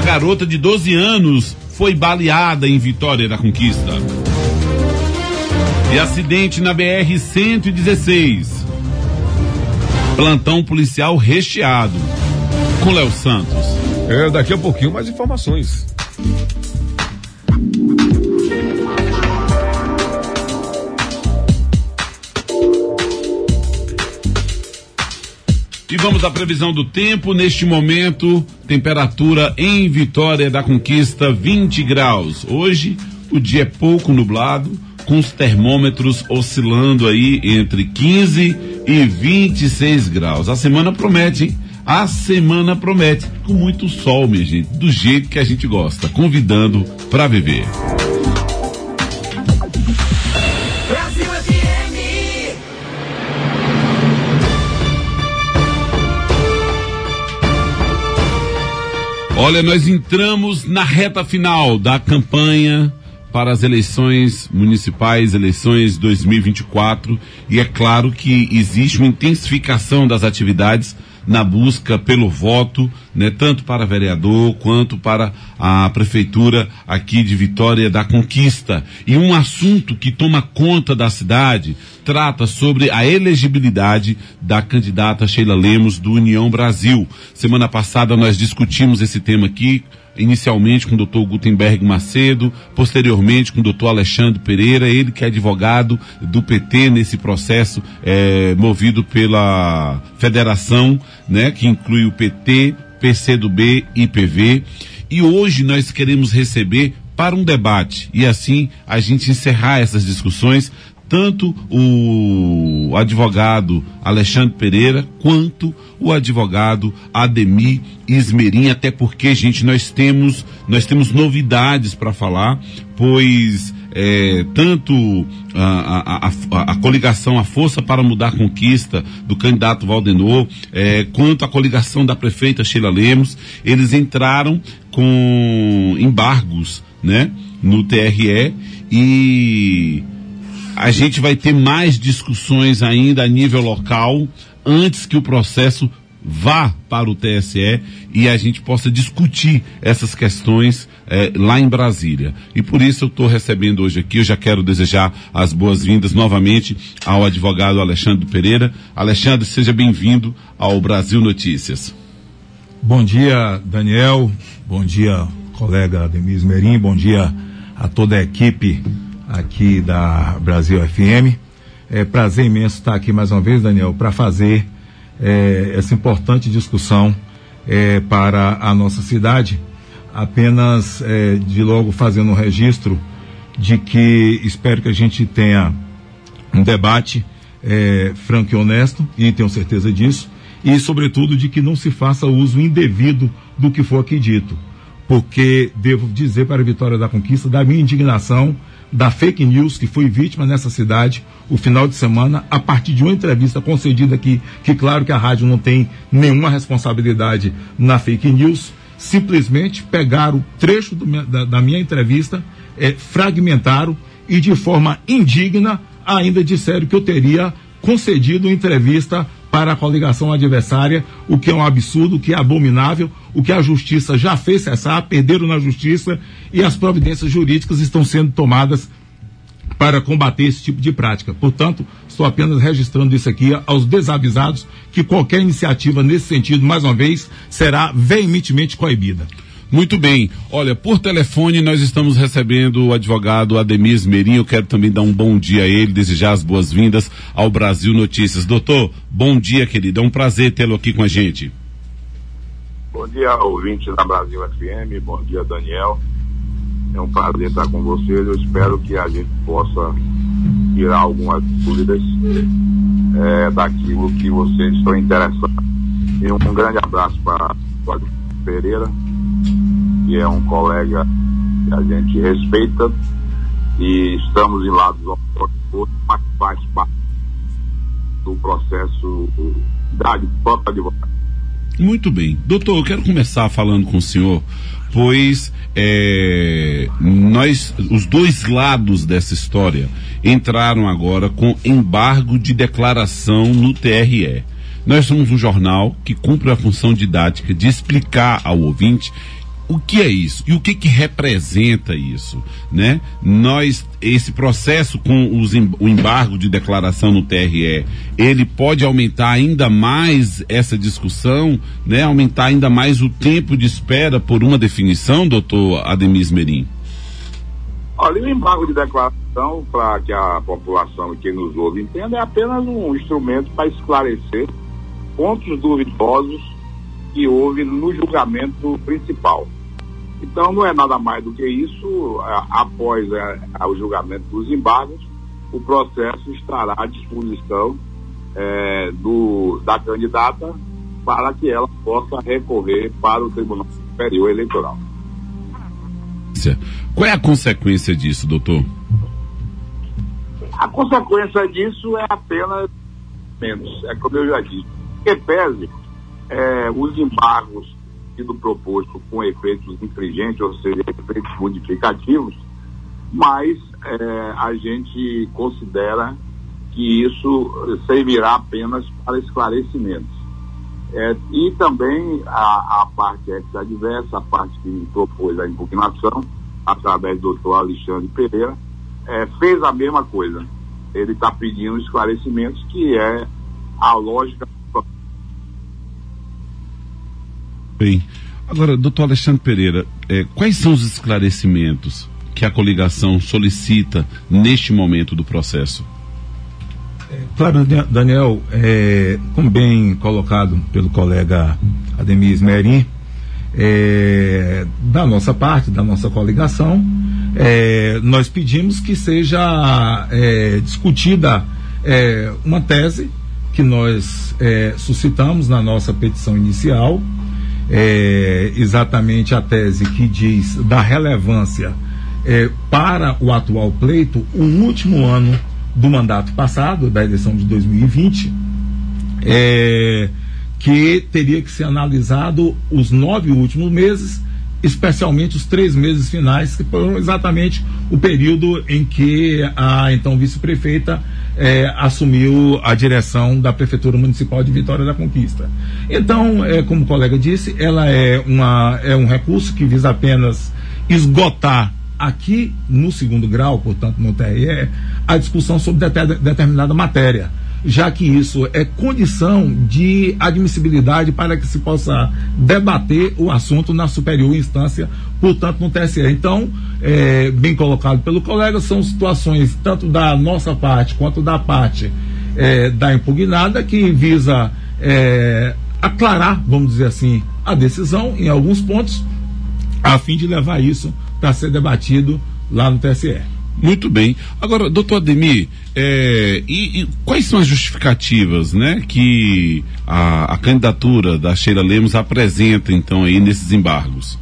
garota de 12 anos foi baleada em Vitória da Conquista. E acidente na BR-116. Plantão policial recheado. Com Léo Santos. Daqui a pouquinho mais informações. E vamos à previsão do tempo. Neste momento, temperatura em Vitória da Conquista 20 graus. Hoje, o dia é pouco nublado, com os termômetros oscilando aí entre 15 e 26 graus. A semana promete, hein? A semana promete, com muito sol, minha gente, do jeito que a gente gosta, convidando para viver. Olha, nós entramos na reta final da campanha para as eleições municipais, eleições 2024, e é claro que existe uma intensificação das atividades na busca pelo voto, né, tanto para vereador quanto para a prefeitura aqui de Vitória da Conquista. E um assunto que toma conta da cidade trata sobre a elegibilidade da candidata Sheila Lemos do União Brasil. Semana passada nós discutimos esse tema aqui, inicialmente com o Dr. Gutenberg Macedo, posteriormente com o Dr. Alexandre Pereira, ele que é advogado do PT nesse processo movido pela federação, né, que inclui o PT, PCdoB e PV. E hoje nós queremos receber para um debate e assim a gente encerrar essas discussões tanto o advogado Alexandre Pereira quanto o advogado Ademir Ismerim, até porque, gente, nós temos novidades para falar, pois tanto a coligação A Força para Mudar a Conquista do candidato Valdenor, quanto a coligação da prefeita Sheila Lemos, eles entraram com embargos, né, no TRE, e a gente vai ter mais discussões ainda a nível local antes que o processo vá para o TSE e a gente possa discutir essas questões lá em Brasília. E por isso eu estou recebendo hoje aqui, eu já quero desejar as boas-vindas novamente ao advogado Alexandre Pereira. Alexandre, seja bem-vindo ao Brasil Notícias. Bom dia, Daniel. Bom dia, colega Ademir Ismerim. Bom dia a toda a equipe aqui da Brasil FM. É prazer imenso estar aqui mais uma vez, Daniel, para fazer essa importante discussão para a nossa cidade. Apenas de logo fazendo um registro de que espero que a gente tenha um debate franco e honesto, e tenho certeza disso, e sobretudo de que não se faça uso indevido do que for aqui dito, porque devo dizer para a Vitória da Conquista da minha indignação da fake news que foi vítima nessa cidade o final de semana, a partir de uma entrevista concedida aqui, que claro que a rádio não tem nenhuma responsabilidade na fake news, simplesmente pegaram o trecho da minha entrevista, fragmentaram e de forma indigna ainda disseram que eu teria concedido entrevista para a coligação adversária, o que é um absurdo, o que é abominável, o que a justiça já fez cessar, perderam na justiça e as providências jurídicas estão sendo tomadas para combater esse tipo de prática. Portanto, estou apenas registrando isso aqui aos desavisados, que qualquer iniciativa nesse sentido, mais uma vez, será veementemente coibida. Muito bem. Olha, por telefone nós estamos recebendo o advogado Ademir Ismerim. Eu quero também dar um bom dia a ele, desejar as boas-vindas ao Brasil Notícias. Doutor, bom dia, querido. É um prazer tê-lo aqui com a gente. Bom dia, ouvinte da Brasil FM. Bom dia, Daniel. É um prazer estar com vocês. Eu espero que a gente possa tirar algumas dúvidas daquilo que vocês estão interessados. E um grande abraço para o Ademir Pereira, que é um colega que a gente respeita, e estamos em lados opostos, mas faz parte do processo da própria advocacia. Muito bem. Doutor, eu quero começar falando com o senhor, pois os dois lados dessa história entraram agora com embargo de declaração no TRE. Nós somos um jornal que cumpre a função didática de explicar ao ouvinte O que é isso? E o que representa isso, né? Esse processo com o embargo de declaração no TRE, ele pode aumentar ainda mais essa discussão, né? Aumentar ainda mais o tempo de espera por uma definição, doutor Ademir Esmerim? Olha, o embargo de declaração, para que a população e quem nos ouve entenda, é apenas um instrumento para esclarecer pontos duvidosos que houve no julgamento principal. Então, não é nada mais do que isso. Após o julgamento dos embargos, o processo estará à disposição da candidata para que ela possa recorrer para o Tribunal Superior Eleitoral. Qual é a consequência disso, doutor? A consequência disso é apenas menos, como eu já disse. Que pese os embargos sido proposto com efeitos infringentes, ou seja, efeitos modificativos, mas a gente considera que isso servirá apenas para esclarecimentos. E também a parte adversa, a parte que propôs a impugnação, através do doutor Alexandre Pereira, fez a mesma coisa. Ele está pedindo esclarecimentos, que é a lógica. Bem, agora, doutor Alexandre Pereira, quais são os esclarecimentos que a coligação solicita neste momento do processo? Claro, Daniel, como bem colocado pelo colega Ademir Esmerim, da nossa parte, da nossa coligação, nós pedimos que seja discutida uma tese que nós suscitamos na nossa petição inicial, exatamente a tese que diz da relevância para o atual pleito, o último ano do mandato passado, da eleição de 2020, que teria que ser analisado os 9 últimos meses, especialmente os 3 meses finais, que foram exatamente o período em que a então vice-prefeita assumiu a direção da Prefeitura Municipal de Vitória da Conquista. Então, como o colega disse, ela é um recurso que visa apenas esgotar aqui no segundo grau, portanto no TRE, a discussão sobre determinada matéria, já que isso é condição de admissibilidade para que se possa debater o assunto na superior instância, portanto no TSE. Então, bem colocado pelo colega, são situações tanto da nossa parte quanto da parte da impugnada, que visa aclarar, vamos dizer assim, a decisão em alguns pontos, a fim de levar isso para ser debatido lá no TSE. Muito bem. Agora, doutor Ademir, e quais são as justificativas, né, que a candidatura da Sheila Lemos apresenta, então, aí nesses embargos?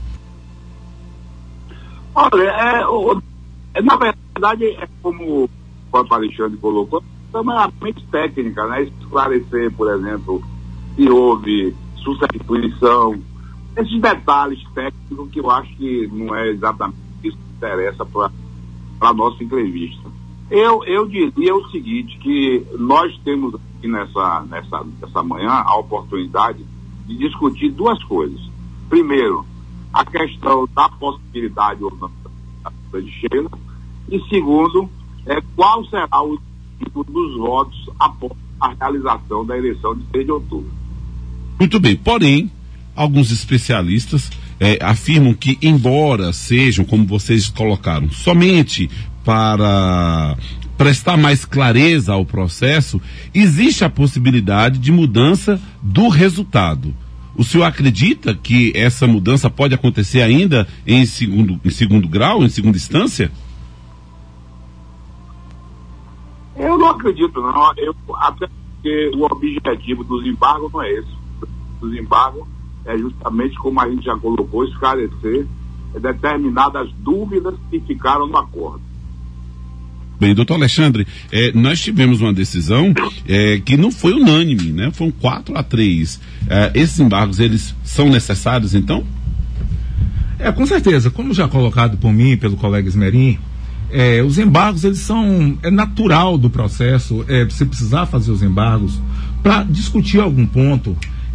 Olha, na verdade, como o próprio Alexandre colocou, é meramente técnica, né? Esclarecer, por exemplo, se houve substituição, esses detalhes técnicos que eu acho que não é exatamente isso que interessa para a nossa entrevista. Eu diria o seguinte, que nós temos aqui nessa manhã a oportunidade de discutir duas coisas. Primeiro, a questão da possibilidade ou não da de Sheila, e segundo, qual será o tipo dos votos após a realização da eleição de 3 de outubro. Muito bem, porém, alguns especialistas afirmam que, embora sejam, como vocês colocaram, somente para prestar mais clareza ao processo, existe a possibilidade de mudança do resultado. O senhor acredita que essa mudança pode acontecer ainda em segundo grau, em segunda instância? Eu não acredito, não. Até porque o objetivo dos embargos não é esse. Dos embargos é justamente, como a gente já colocou, esclarecer determinadas dúvidas que ficaram no acordo. Bem, doutor Alexandre, nós tivemos uma decisão que não foi unânime, né? Foram 4-3. Esses embargos, eles são necessários, então? Com certeza. Como já colocado por mim e pelo colega Esmerim, os embargos, eles são natural do processo, você precisar fazer os embargos para discutir algum ponto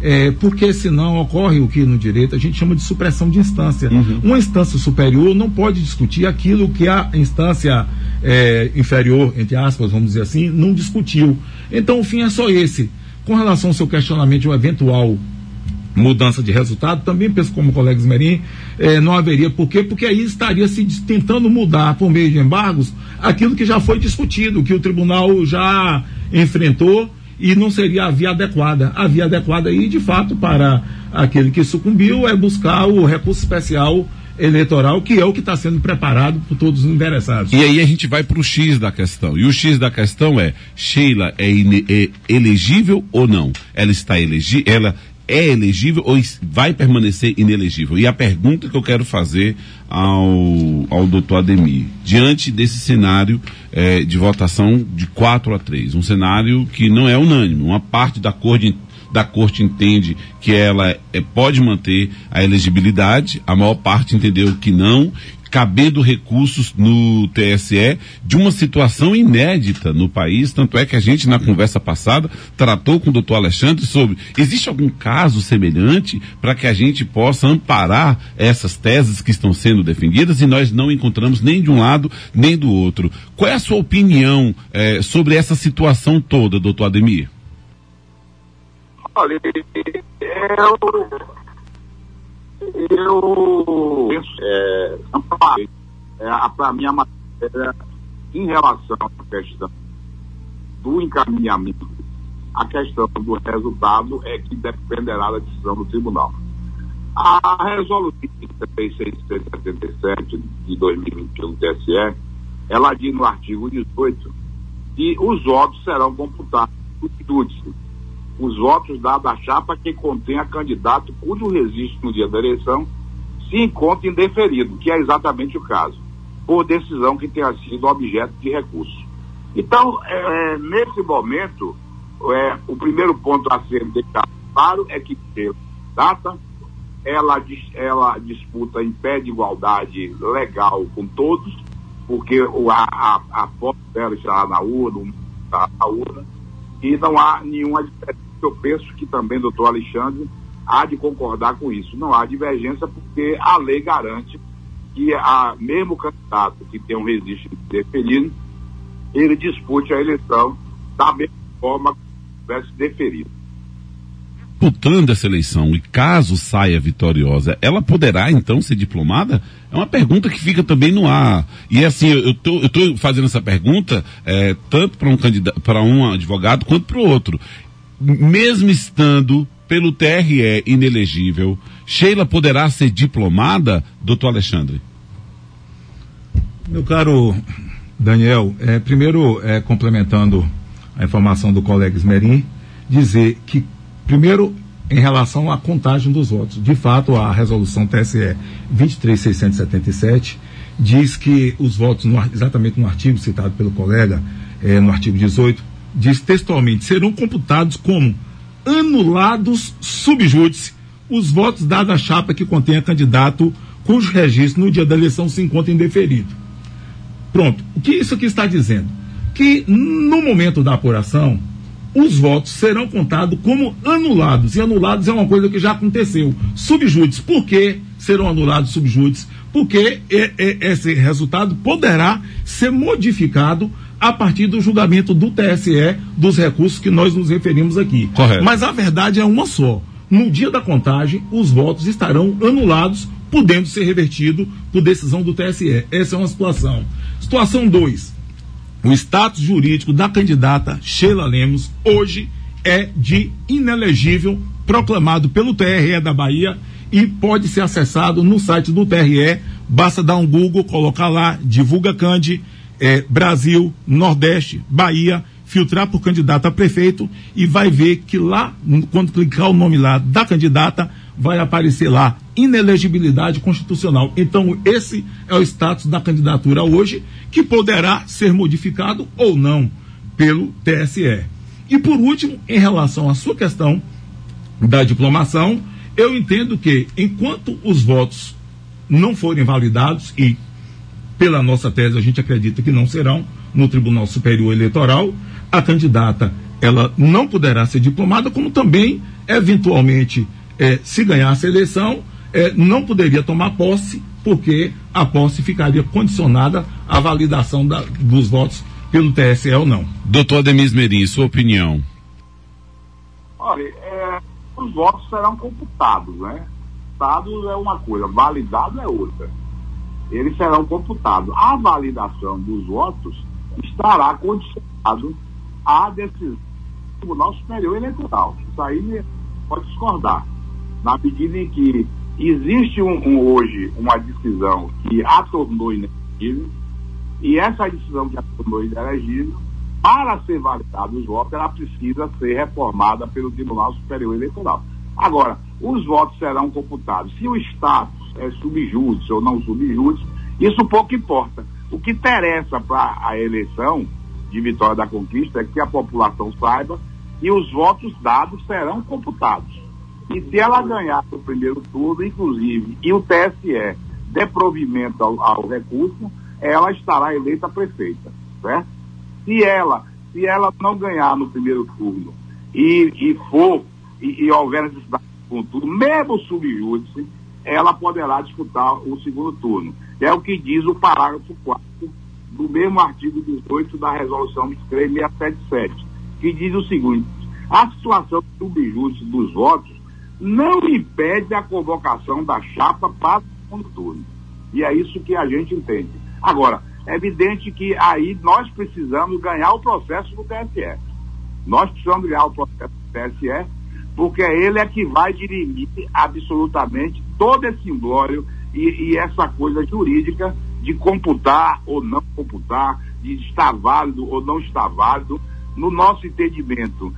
porque senão ocorre o que no direito a gente chama de supressão de instância. Uma instância superior não pode discutir aquilo que a instância inferior, entre aspas, vamos dizer assim, não discutiu. Então o fim é só esse. Com relação ao seu questionamento de uma eventual mudança de resultado, também penso como o colega Esmerim, não haveria. Por quê? Porque aí estaria se tentando mudar por meio de embargos aquilo que já foi discutido, que o tribunal já enfrentou, e não seria a via adequada. A via adequada aí, de fato, para aquele que sucumbiu é buscar o recurso especial eleitoral, que é o que está sendo preparado por todos os interessados. E aí a gente vai para o X da questão. E o X da questão é: Sheila é elegível ou não? Ela é elegível ou vai permanecer inelegível? E a pergunta que eu quero fazer ao doutor Ademir, diante desse cenário de votação de 4-3, um cenário que não é unânime, uma parte da corte entende que ela pode manter a elegibilidade, a maior parte entendeu que não, cabendo recursos no TSE de uma situação inédita no país, tanto é que a gente na conversa passada tratou com o doutor Alexandre sobre, existe algum caso semelhante para que a gente possa amparar essas teses que estão sendo defendidas, e nós não encontramos nem de um lado nem do outro. Qual é a sua opinião sobre essa situação toda, doutor Ademir? Olha, eu para mim a matéria em relação à questão do encaminhamento, a questão do resultado é que dependerá da decisão do tribunal. A resolução 3677 de 2021 do TSE, ela diz no artigo 18 que os votos serão computados por júdice. Os votos dados à chapa que contenha candidato cujo registro no dia da eleição se encontra indeferido, que é exatamente o caso, por decisão que tenha sido objeto de recurso. Então, nesse momento, o primeiro ponto a ser deixado claro é que data ela disputa em pé de igualdade legal com todos, porque a foto dela está na urna, e não há nenhuma diferença. Eu penso que também o doutor Alexandre há de concordar com isso. Não há divergência, porque a lei garante que mesmo candidato que tem um registro deferido, ele dispute a eleição da mesma forma que tivesse deferido. Disputando essa eleição, e caso saia vitoriosa, ela poderá então ser diplomada? É uma pergunta que fica também no ar. E assim, eu tô fazendo essa pergunta tanto para um advogado quanto para o outro. Mesmo estando pelo TRE inelegível, Sheila poderá ser diplomada, doutor Alexandre? Meu caro Daniel, primeiro, complementando a informação do colega Esmerim, dizer que, primeiro, em relação à contagem dos votos, de fato, a resolução TSE 23677 diz que os votos, exatamente no artigo citado pelo colega, no artigo 18, diz textualmente: serão computados como anulados sub júdice os votos dados à chapa que contenha candidato cujo registro no dia da eleição se encontra indeferido. Pronto. O que isso aqui está dizendo? Que no momento da apuração, os votos serão contados como anulados. E anulados é uma coisa que já aconteceu. Subjúdice. Por que serão anulados subjúdice? Porque esse resultado poderá ser modificado a partir do julgamento do TSE dos recursos que nós nos referimos aqui. Correto. Mas a verdade é uma só. No dia da contagem, os votos estarão anulados, podendo ser revertidos por decisão do TSE. Essa é uma situação. Situação 2. O status jurídico da candidata Sheila Lemos hoje é de inelegível, proclamado pelo TRE da Bahia, e pode ser acessado no site do TRE. Basta dar um Google, colocar lá, divulga Candi, Brasil, Nordeste, Bahia, filtrar por candidato a prefeito, e vai ver que lá, quando clicar o nome lá da candidata, vai aparecer lá inelegibilidade constitucional. Então, esse é o status da candidatura hoje, que poderá ser modificado ou não pelo TSE. E por último, em relação à sua questão da diplomação, eu entendo que enquanto os votos não forem validados, e pela nossa tese a gente acredita que não serão, no Tribunal Superior Eleitoral, a candidata ela não poderá ser diplomada, como também eventualmente, se ganhasse a eleição, não poderia tomar posse, porque a posse ficaria condicionada à validação dos votos pelo TSE ou não. Doutor Ademir Merim, sua opinião? Olha, os votos serão computados, né? Computados é uma coisa, validado é outra. Eles serão computados. A validação dos votos estará condicionado à decisão do Tribunal Superior Eleitoral. Isso aí pode discordar. Na medida em que existe hoje uma decisão que a tornou inelegível, e essa decisão que a tornou inelegível, para ser validado os votos, ela precisa ser reformada pelo Tribunal Superior Eleitoral. Agora, os votos serão computados. Se o status é subjúdice ou não subjúdice, isso pouco importa. O que interessa para a eleição de Vitória da Conquista é que a população saiba que os votos dados serão computados. E se ela ganhar no primeiro turno, inclusive, e o TSE der provimento ao recurso, ela estará eleita prefeita, certo? Se ela não ganhar no primeiro turno e houver necessidade de segundo turno, mesmo subjúdice, ela poderá disputar o segundo turno. É o que diz o parágrafo 4 do mesmo artigo 18 da Resolução 23677, que diz o seguinte: a situação de subjúdice dos votos não impede a convocação da chapa para o segundo turno. E é isso que a gente entende. Agora, é evidente que aí nós precisamos ganhar o processo do TSE. Nós precisamos ganhar o processo do TSE, porque ele é que vai dirimir absolutamente todo esse imbróglio e essa coisa jurídica de computar ou não computar, de estar válido ou não estar válido. No nosso entendimento,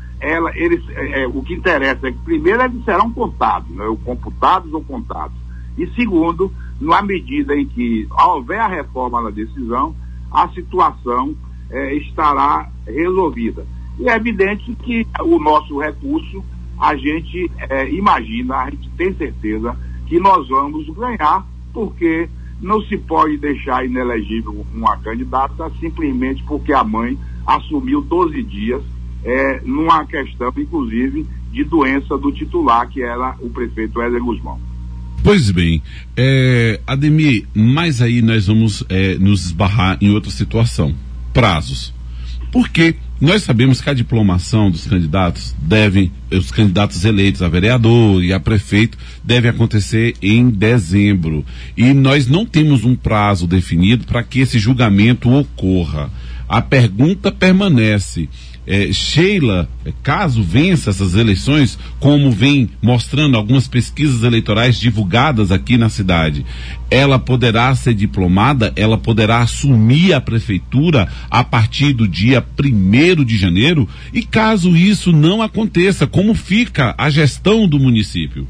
o que interessa é que, primeiro, eles serão contados, né, computados ou contados. E, segundo, na medida em que houver a reforma da decisão, a situação estará resolvida. E é evidente que o nosso recurso, a gente imagina, a gente tem certeza que nós vamos ganhar, porque não se pode deixar inelegível uma candidata simplesmente porque a mãe assumiu 12 dias numa questão, inclusive, de doença do titular, que era o prefeito Éder Guzmão. Pois bem, Ademir, mas aí nós vamos nos esbarrar em outra situação, prazos. Porque nós sabemos que a diplomação dos candidatos os candidatos eleitos a vereador e a prefeito deve acontecer em dezembro. E nós não temos um prazo definido para que esse julgamento ocorra. A pergunta permanece. Sheila, caso vença essas eleições, como vem mostrando algumas pesquisas eleitorais divulgadas aqui na cidade, ela poderá ser diplomada, ela poderá assumir a prefeitura a partir do dia 1º de janeiro? E caso isso não aconteça, como fica a gestão do município?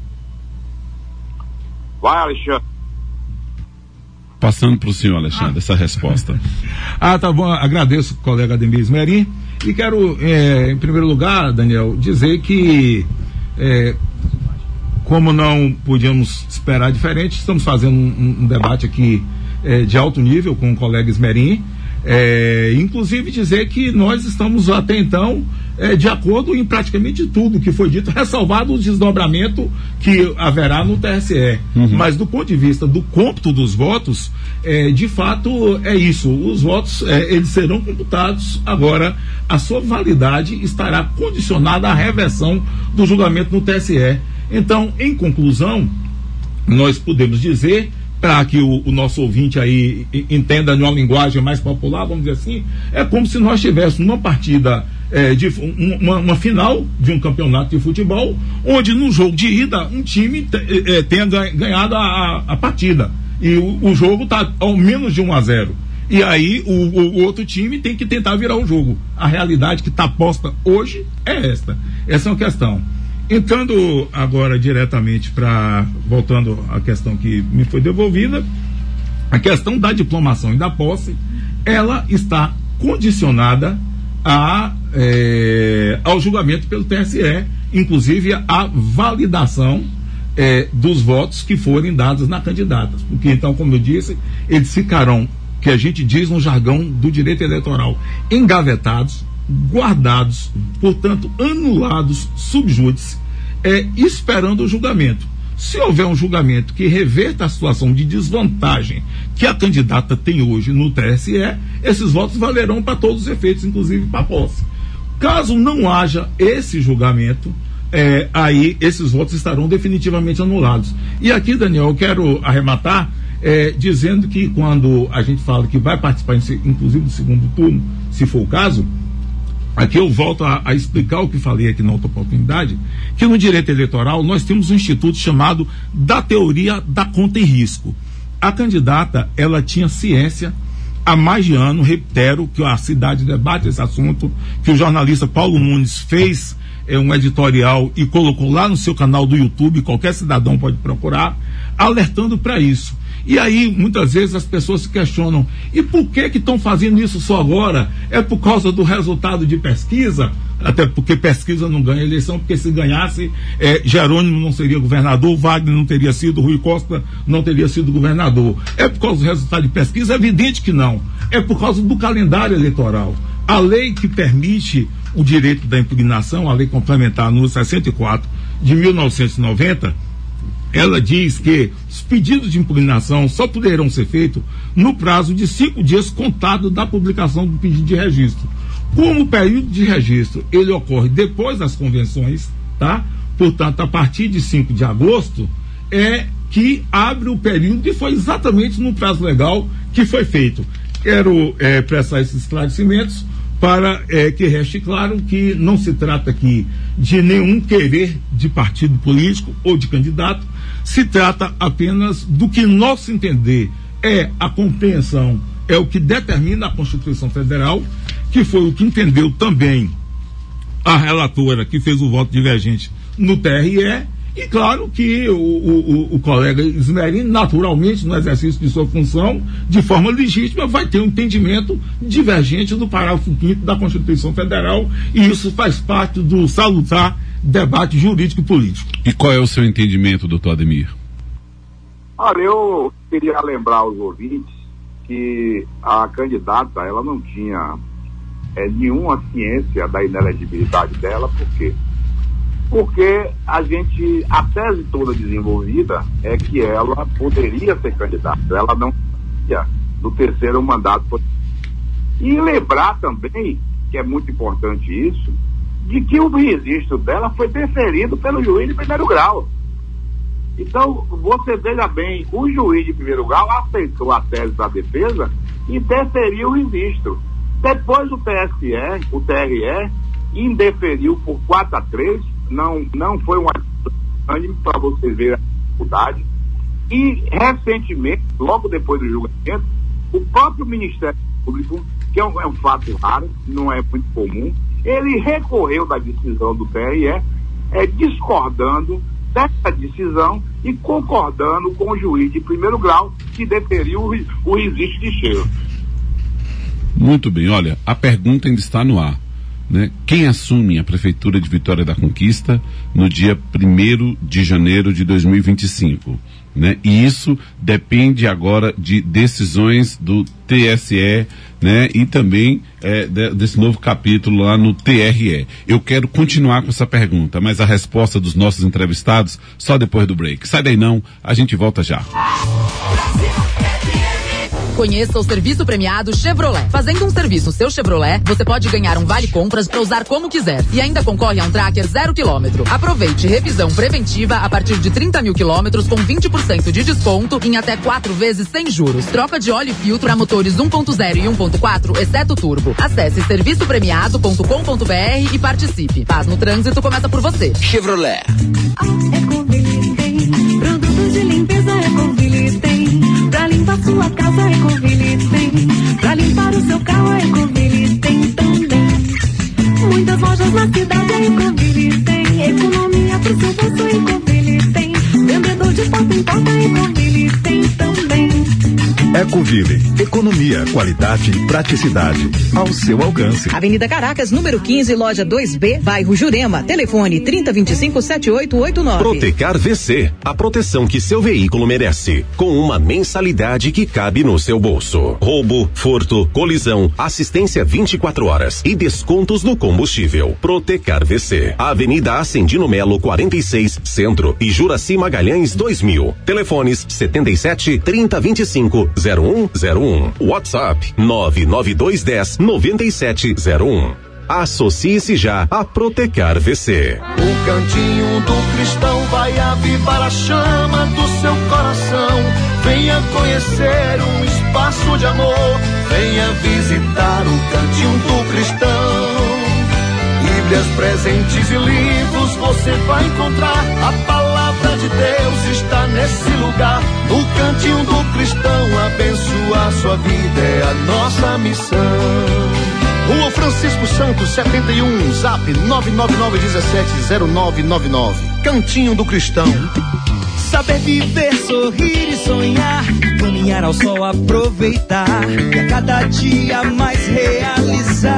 Vai, Alexandre. Passando para o senhor, Alexandre, essa resposta. Tá bom, agradeço, colega Ademir Merim, e quero, em primeiro lugar, Daniel, dizer que, como não podíamos esperar diferente, estamos fazendo um debate aqui de alto nível com o colega Esmerim, inclusive dizer que nós estamos até então de acordo em praticamente tudo que foi dito, ressalvado o desdobramento que haverá no TSE. Mas do ponto de vista do cômputo dos votos, de fato é isso, os votos eles serão computados. Agora, a sua validade estará condicionada à reversão do julgamento no TSE. Então, em conclusão, nós podemos dizer, para que o nosso ouvinte aí entenda de uma linguagem mais popular, vamos dizer assim, é como se nós tivéssemos uma partida, uma final de um campeonato de futebol, onde no jogo de ida um time tenha ganhado a partida, e o jogo está ao menos de 1-0, e aí o outro time tem que tentar virar o jogo. A realidade que está posta hoje é essa é uma questão. Entrando agora diretamente voltando à questão que me foi devolvida, a questão da diplomação e da posse, ela está condicionada ao julgamento pelo TSE, inclusive a validação dos votos que forem dados na candidata, porque então, como eu disse, eles ficarão, que a gente diz no jargão do direito eleitoral, engavetados, guardados, portanto anulados sub judice, esperando o julgamento. Se houver um julgamento que reverta a situação de desvantagem que a candidata tem hoje no TSE, esses votos valerão para todos os efeitos, inclusive para a posse. Caso não haja esse julgamento, aí esses votos estarão definitivamente anulados. E aqui, Daniel, eu quero arrematar dizendo que quando a gente fala que vai participar, inclusive do segundo turno, se for o caso, aqui eu volto a explicar o que falei aqui na outra oportunidade, que no direito eleitoral nós temos um instituto chamado da teoria da conta em risco. A candidata, ela tinha ciência há mais de ano, reitero, que a cidade debate esse assunto, que o jornalista Paulo Nunes fez um editorial e colocou lá no seu canal do YouTube, qualquer cidadão pode procurar, alertando para isso. E aí, muitas vezes, as pessoas se questionam, e por que estão fazendo isso só agora? É por causa do resultado de pesquisa? Até porque pesquisa não ganha eleição, porque se ganhasse, Jerônimo não seria governador, Wagner não teria sido, Rui Costa não teria sido governador. É por causa do resultado de pesquisa? É evidente que não. É por causa do calendário eleitoral. A lei que permite o direito da impugnação, a lei complementar número 64 de 1990, ela diz que os pedidos de impugnação só poderão ser feitos no prazo de 5 dias contado da publicação do pedido de registro. Como o período de registro ele ocorre depois das convenções, tá? Portanto, a partir de 5 de agosto é que abre o período, e foi exatamente no prazo legal que foi feito. Quero prestar esses esclarecimentos para que reste claro que não se trata aqui de nenhum querer de partido político ou de candidato, se trata apenas do que nosso entender é a compreensão, é o que determina a Constituição Federal, que foi o que entendeu também a relatora que fez o voto divergente no TRE, e claro que o colega Ismerim, naturalmente, no exercício de sua função, de forma legítima, vai ter um entendimento divergente do parágrafo 5º da Constituição Federal, e isso faz parte do salutar debate jurídico e político. E qual é o seu entendimento, doutor Ademir? Olha, eu queria lembrar aos ouvintes que a candidata, ela não tinha nenhuma ciência da inelegibilidade dela. Por quê? Porque a tese toda desenvolvida é que ela poderia ser candidata, ela não ia no terceiro mandato. E lembrar também, que é muito importante isso, de que o registro dela foi deferido pelo juiz de primeiro grau. Então, você veja bem, o juiz de primeiro grau aceitou a tese da defesa e deferiu o registro. Depois o TRE, indeferiu por 4-3, não foi uma unânime, para você ver a dificuldade. E, recentemente, logo depois do julgamento, o próprio Ministério Público, que é um fato raro, não é muito comum, ele recorreu da decisão do TRE, discordando dessa decisão e concordando com o juiz de primeiro grau que deferiu o registro de cheiro. Muito bem, olha, a pergunta ainda está no ar, né? Quem assume a Prefeitura de Vitória da Conquista no dia 1º de janeiro de 2025? Né? E isso depende agora de decisões do TSE, né? E também desse novo capítulo lá no TRE. Eu quero continuar com essa pergunta, mas a resposta dos nossos entrevistados só depois do break. Sai daí não, a gente volta já. Conheça o serviço premiado Chevrolet. Fazendo um serviço seu Chevrolet, você pode ganhar um vale compras para usar como quiser e ainda concorre a um tracker 0 km. Aproveite revisão preventiva a partir de 30 mil quilômetros com 20% de desconto em até 4 vezes sem juros. Troca de óleo e filtro para motores 1.0 e 1.4, exceto turbo. Acesse serviçopremiado.com.br e participe. Paz no trânsito começa por você. Chevrolet. Ecoville tem produtos de limpeza. Ecoville tem pra limpar sua casa. Ecoville tem pra limpar o seu carro. Ecoville tem também muitas lojas na cidade. Ecoville tem economia pro seu bolso. Ecoville tem vendedor de porta em porta. Ecoville tem também Ecoville, economia, qualidade e praticidade ao seu alcance. Avenida Caracas, número 15, loja 2B, bairro Jurema. Telefone 3025-7889. Protecar VC, a proteção que seu veículo merece, com uma mensalidade que cabe no seu bolso. Roubo, furto, colisão, assistência 24 horas e descontos no combustível. Protecar VC, Avenida Ascendino Melo 46, Centro e Juraci Magalhães 2000. Telefones 77 30 25 0101. WhatsApp 99210 9701. Associe-se já a Protecar VC. O cantinho do cristão vai avivar a chama do seu coração. Venha conhecer um espaço de amor. Venha visitar o cantinho do cristão. Bíblias, presentes e livros você vai encontrar. A palavra de Deus está nesse lugar. No cantinho do cristão, abençoar sua vida é a nossa missão. Rua Francisco Santos, 71, Zap 999170999. Cantinho do Cristão. Saber viver, sorrir e sonhar, caminhar ao sol, aproveitar e a cada dia mais realizar.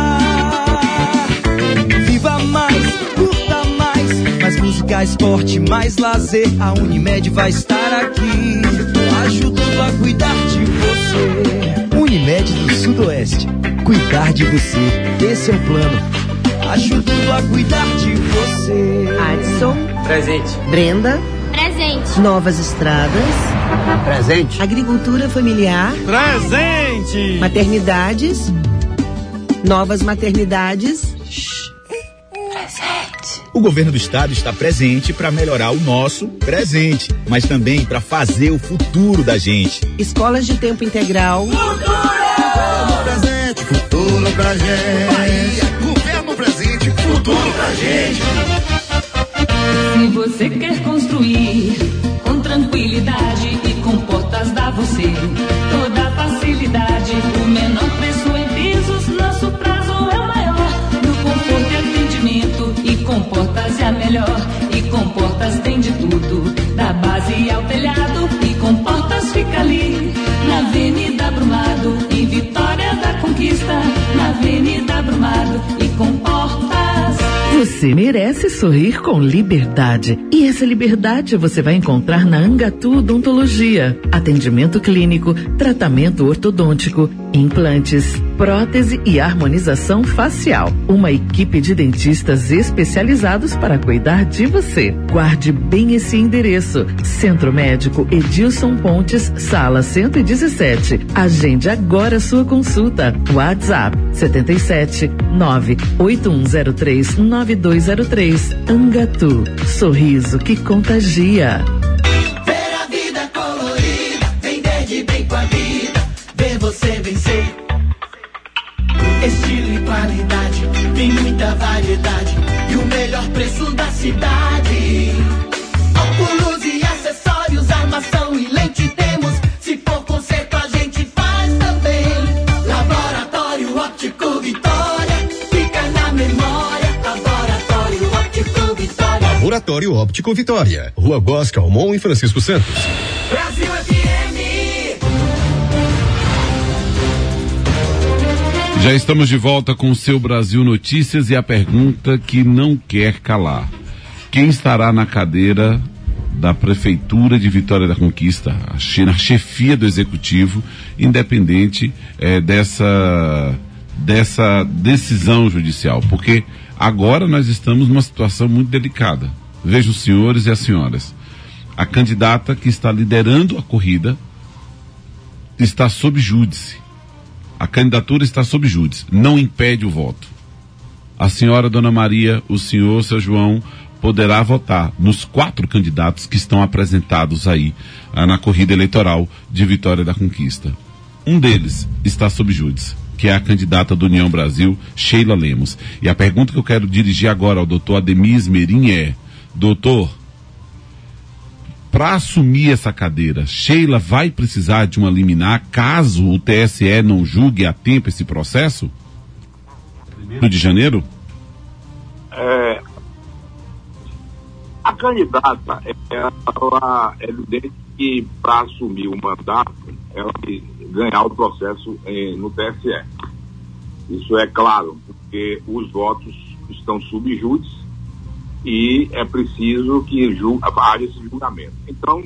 Viva mais, curta mais música, esporte, mais lazer. A Unimed vai estar aqui, ajudando a cuidar de você. Unimed do Sudoeste, cuidar de você, esse é o plano. Ajudando a cuidar de você. Adson. Presente. Brenda. Presente. Novas estradas. Presente. Agricultura familiar. Presente. Maternidades. Novas maternidades. Presente. O governo do estado está presente para melhorar o nosso presente, mas também para fazer o futuro da gente. Escolas de tempo integral. Presente, futuro pra gente. Bahia, governo presente, futuro pra gente. Se você quer construir com tranquilidade e com portas da você, toda facilidade, o menor preço em pisos, nosso prazo é o maior. No conforto e atendimento, e com portas é a melhor. E com portas tem de tudo, da base ao telhado. E com portas fica ali, na Avenida Brumado, em Vitória da Conquista, na Avenida Brumado. E com portas. Você merece sorrir com liberdade. E essa liberdade você vai encontrar na Angatu Odontologia. Atendimento clínico, tratamento ortodôntico, implantes, prótese e harmonização facial. Uma equipe de dentistas especializados para cuidar de você. Guarde bem esse endereço. Centro Médico Edilson Pontes, sala 117. Agende agora sua consulta. WhatsApp 77 98103 9203. Angatu, sorriso que contagia. Ver a vida colorida, vender de bem com a vida, ver você vencer. Estilo e qualidade, tem muita variedade e o melhor preço da cidade. Óculos e acessórios, armação e lente temos. Se for conserto a gente faz também. Laboratório Óptico Vitória, fica na memória. Laboratório Óptico Vitória. Laboratório Óptico Vitória, Rua Bosca, Almon e Francisco Santos. Brasil FM. Já estamos de volta com o seu Brasil Notícias e a pergunta que não quer calar. Quem estará na cadeira da Prefeitura de Vitória da Conquista, na chefia do Executivo, independente dessa decisão judicial? Porque agora nós estamos numa situação muito delicada. Vejam os senhores e as senhoras. A candidata que está liderando a corrida está sob júdice. A candidatura está sob júdice, não impede o voto. A senhora Dona Maria, o senhor, seu João, poderá votar nos 4 candidatos que estão apresentados aí na corrida eleitoral de Vitória da Conquista. Um deles está sob júdice, que é a candidata do União Brasil, Sheila Lemos. E a pergunta que eu quero dirigir agora ao doutor Ademir Esmerim é: doutor, para assumir essa cadeira, Sheila vai precisar de uma liminar caso o TSE não julgue a tempo esse processo? 1º de janeiro? A candidata, ela é evidente que para assumir o mandato, ela tem que ganhar o processo no TSE. Isso é claro, porque os votos estão sub júdice e é preciso que haja esse julgamento. Então,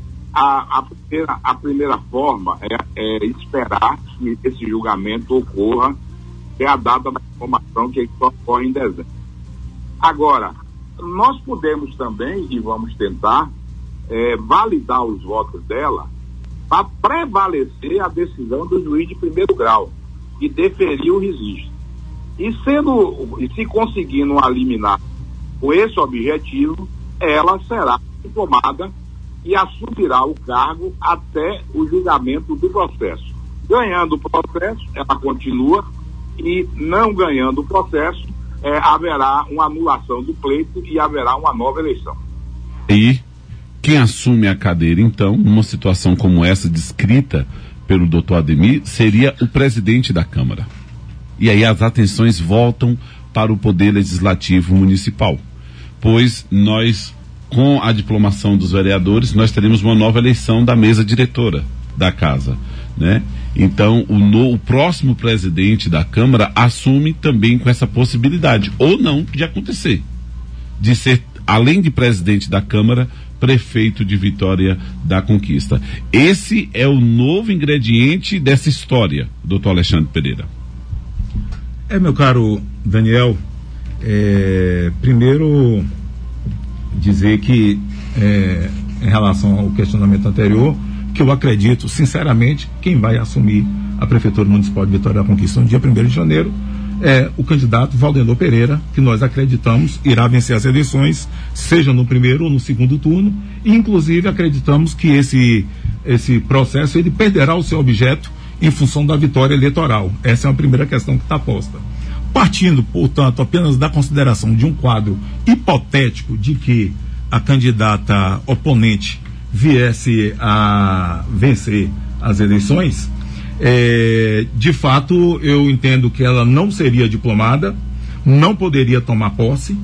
a primeira forma é esperar que esse julgamento ocorra, que é a data da informação que só ocorre em dezembro. Agora, nós podemos também, e vamos tentar, validar os votos dela para prevalecer a decisão do juiz de primeiro grau, que deferiu o registro. E se conseguindo a liminar com esse objetivo, ela será diplomada e assumirá o cargo até o julgamento do processo. Ganhando o processo, ela continua, e não ganhando o processo, haverá uma anulação do pleito e haverá uma nova eleição. E quem assume a cadeira, então, numa situação como essa descrita pelo doutor Ademir, seria o presidente da Câmara. E aí as atenções voltam para o Poder Legislativo Municipal, pois nós, com a diplomação dos vereadores, nós teremos uma nova eleição da mesa diretora da casa, né? Então, o próximo presidente da Câmara assume também com essa possibilidade, ou não, de acontecer, de ser, além de presidente da Câmara, prefeito de Vitória da Conquista. Esse é o novo ingrediente dessa história, doutor Alexandre Pereira. Meu caro Daniel, primeiro dizer que, em relação ao questionamento anterior, que eu acredito, sinceramente, quem vai assumir a Prefeitura Municipal de Vitória da Conquista no dia 1º de janeiro é o candidato Valdenor Pereira, que nós acreditamos irá vencer as eleições, seja no primeiro ou no segundo turno, e inclusive acreditamos que esse processo ele perderá o seu objeto em função da vitória eleitoral. Essa é a primeira questão que está posta. Partindo, portanto, apenas da consideração de um quadro hipotético de que a candidata oponente viesse a vencer as eleições, de fato eu entendo que ela não seria diplomada, não poderia tomar posse,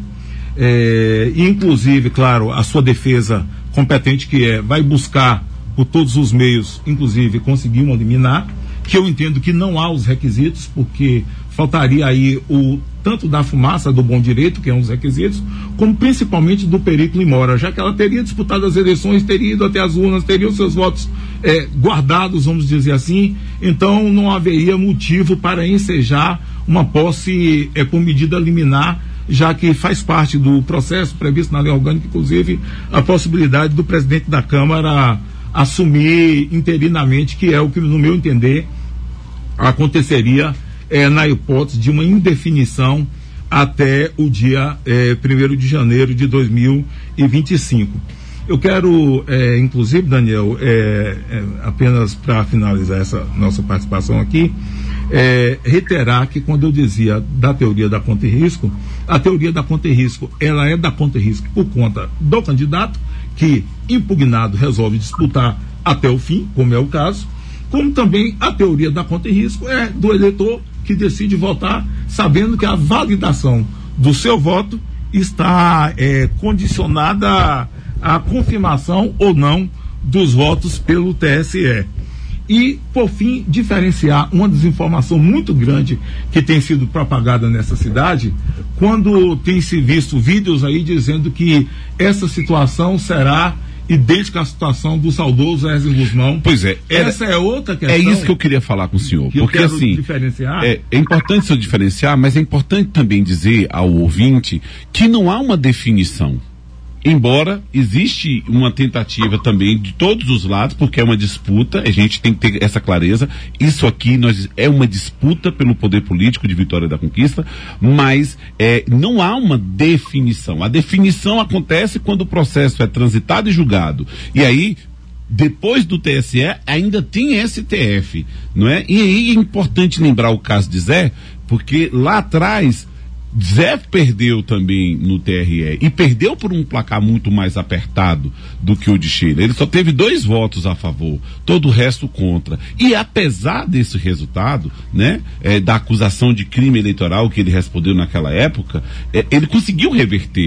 e inclusive, claro, a sua defesa competente, que vai buscar por todos os meios, inclusive conseguir uma liminar, que eu entendo que não há os requisitos, porque faltaria aí tanto da fumaça do bom direito, que é um dos requisitos, como principalmente do periculo in mora, já que ela teria disputado as eleições, teria ido até as urnas, teria os seus votos guardados, vamos dizer assim, então não haveria motivo para ensejar uma posse por medida liminar, já que faz parte do processo previsto na lei orgânica, inclusive, a possibilidade do presidente da Câmara assumir interinamente, que é o que, no meu entender, aconteceria na hipótese de uma indefinição até o dia 1º de janeiro de 2025. Eu quero, inclusive, Daniel, apenas para finalizar essa nossa participação aqui, reiterar que quando eu dizia da teoria da conta e risco, a teoria da conta e risco, ela é da conta e risco por conta do candidato, que, impugnado, resolve disputar até o fim, como é o caso, como também a teoria da conta e risco é do eleitor que decide votar sabendo que a validação do seu voto está condicionada à confirmação ou não dos votos pelo TSE. E, por fim, diferenciar uma desinformação muito grande que tem sido propagada nessa cidade, quando tem se visto vídeos aí dizendo que essa situação será idêntica à situação do saudoso Ezio Guzmão. Pois é. Essa é outra questão. É isso que eu queria falar com o senhor. Que porque eu quero assim, diferenciar. É importante o senhor diferenciar, mas é importante também dizer ao ouvinte que não há uma definição. Embora existe uma tentativa também de todos os lados, porque é uma disputa, a gente tem que ter essa clareza. Isso aqui é uma disputa pelo poder político de Vitória da Conquista, mas não há uma definição. A definição acontece quando o processo é transitado e julgado. E aí, depois do TSE, ainda tem STF, não é? E aí é importante lembrar o caso de Zé, porque lá atrás Zé perdeu também no TRE e perdeu por um placar muito mais apertado do que o de Sheila. Ele só teve 2 votos a favor, todo o resto contra. E apesar desse resultado, né, da acusação de crime eleitoral que ele respondeu naquela época, ele conseguiu reverter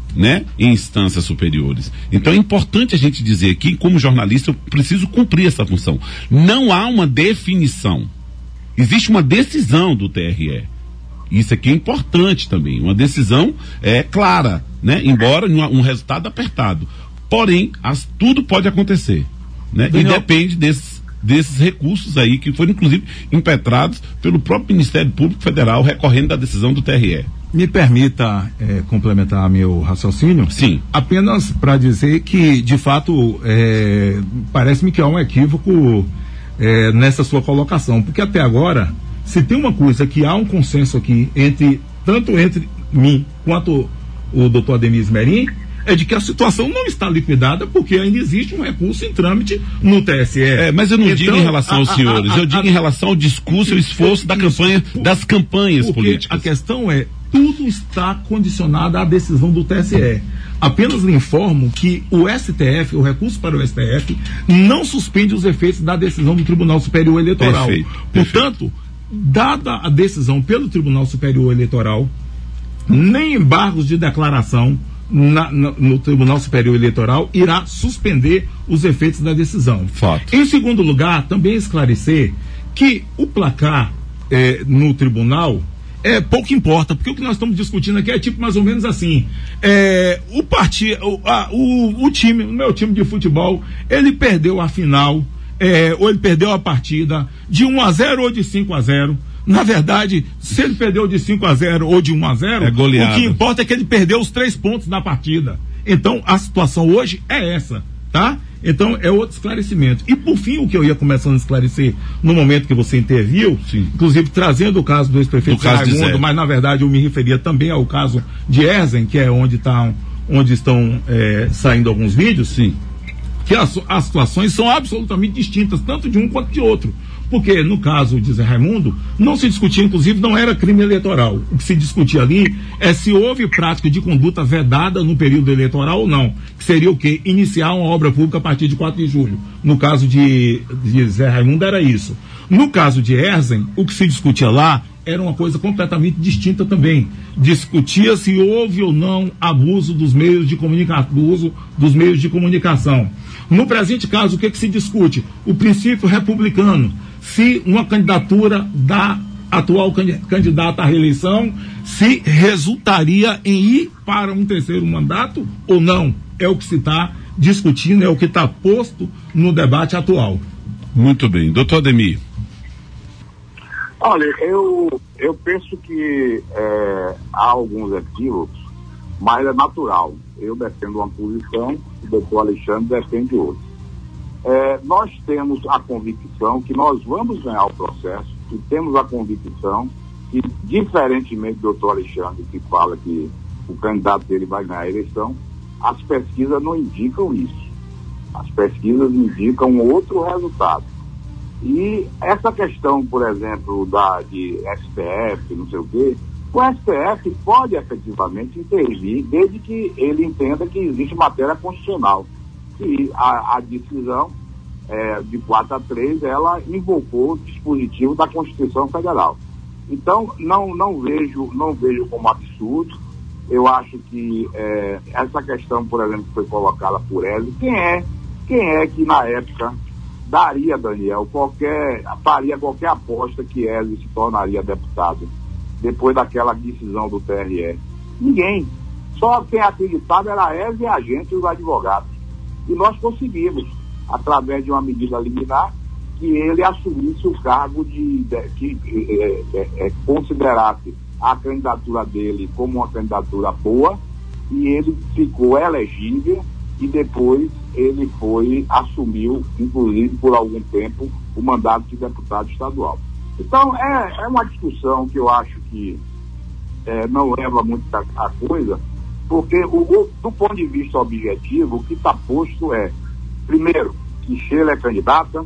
né, em instâncias superiores. Então é importante a gente dizer que, como jornalista, eu preciso cumprir essa função. Não há uma definição. Existe uma decisão do TRE. Isso aqui é importante também. Uma decisão clara, né, embora um resultado apertado. Porém, tudo pode acontecer, né, e depende desses recursos aí que foram, inclusive, impetrados pelo próprio Ministério Público Federal, recorrendo da decisão do TRE. Me permita complementar meu raciocínio? Sim. Apenas para dizer que, de fato, parece-me que há um equívoco nessa sua colocação, porque até agora, se tem uma coisa que há um consenso aqui, tanto entre mim quanto o doutor Ademir Merim, é de que a situação não está liquidada porque ainda existe um recurso em trâmite no TSE. Mas eu não digo em relação aos senhores, eu digo em relação ao discurso e ao esforço das campanhas políticas. A questão é, tudo está condicionado à decisão do TSE. Apenas lhe informo que o STF, o recurso para o STF, não suspende os efeitos da decisão do Tribunal Superior Eleitoral. Perfeito. Portanto, dada a decisão pelo Tribunal Superior Eleitoral, nem embargos de declaração no Tribunal Superior Eleitoral irá suspender os efeitos da decisão. Fato. Em segundo lugar, também esclarecer que o placar no tribunal pouco importa, porque o que nós estamos discutindo aqui é tipo mais ou menos assim, o meu time de futebol, ele perdeu a final, ou ele perdeu a partida de 1-0 ou de 5-0. Na verdade, se ele perdeu de 5-0 ou de 1-0, o que importa é que ele perdeu os 3 pontos da partida. Então, a situação hoje é essa, tá? Então, é outro esclarecimento. E, por fim, o que eu ia começando a esclarecer no momento que você interviu, sim, inclusive trazendo o caso do ex-prefeito Raimundo, mas, na verdade, eu me referia também ao caso de Erzen, que é onde estão saindo alguns vídeos, sim, que as situações são absolutamente distintas, tanto de um quanto de outro. Porque, no caso de Zé Raimundo, não se discutia, inclusive, não era crime eleitoral. O que se discutia ali é se houve prática de conduta vedada no período eleitoral ou não. Que seria o quê? Iniciar uma obra pública a partir de 4 de julho. No caso de Zé Raimundo, era isso. No caso de Erzen, o que se discutia lá era uma coisa completamente distinta também. Discutia se houve ou não abuso dos meios de comunicação. No presente caso, o que se discute? O princípio republicano. Se uma candidatura da atual candidata à reeleição se resultaria em ir para um terceiro mandato ou não. É o que se está discutindo, é o que está posto no debate atual. Muito bem. Doutor Ademir. Olha, eu penso que há alguns equívocos, mas é natural. Eu defendo uma posição, o doutor Alexandre defende outra. Nós temos a convicção que nós vamos ganhar o processo e temos a convicção que, diferentemente do doutor Alexandre, que fala que o candidato dele vai ganhar a eleição, as pesquisas não indicam isso. As pesquisas indicam outro resultado. E essa questão, por exemplo, de STF, não sei o quê, o STF pode efetivamente intervir desde que ele entenda que existe matéria constitucional. E a decisão de 4-3, ela invocou o dispositivo da Constituição Federal. Então, não vejo como absurdo. Eu acho que essa questão, por exemplo, que foi colocada por Ezio, quem é que na época daria, Daniel, faria qualquer aposta que Ezio se tornaria deputado depois daquela decisão do TRE? Ninguém. Só quem acreditava era Ezio e a gente, os advogados. E nós conseguimos, através de uma medida liminar, que ele assumisse o cargo que considerasse a candidatura dele como uma candidatura boa, e ele ficou elegível, e depois ele assumiu, inclusive por algum tempo, o mandato de deputado estadual. Então, é uma discussão que eu acho que não leva muito a coisa, porque do ponto de vista objetivo, o que está posto é, primeiro, que Sheila é candidata,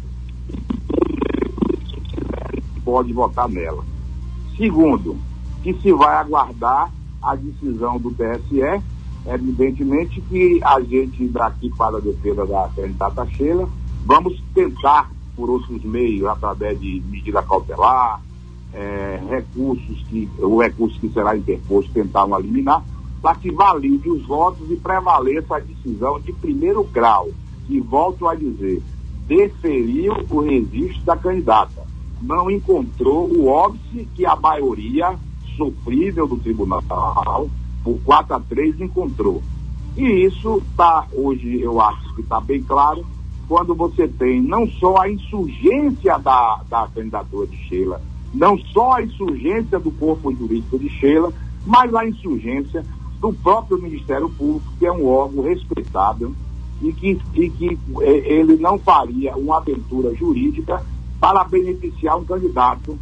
e pode votar nela. Segundo, que se vai aguardar a decisão do TSE, evidentemente que a gente daqui para a defesa da candidata Sheila, vamos tentar por outros meios, através de medida cautelar, o recurso que será interposto, tentar uma liminar, para que valide os votos e prevaleça a decisão de primeiro grau, que, volto a dizer, deferiu o registro da candidata. Não encontrou o óbice que a maioria sofrível do tribunal, por 4-3, encontrou. E isso está, hoje eu acho que está bem claro, quando você tem não só a insurgência da candidatura de Sheila, não só a insurgência do corpo jurídico de Sheila, mas a insurgência do próprio Ministério Público, que é um órgão respeitável e que ele não faria uma aventura jurídica para beneficiar um candidato,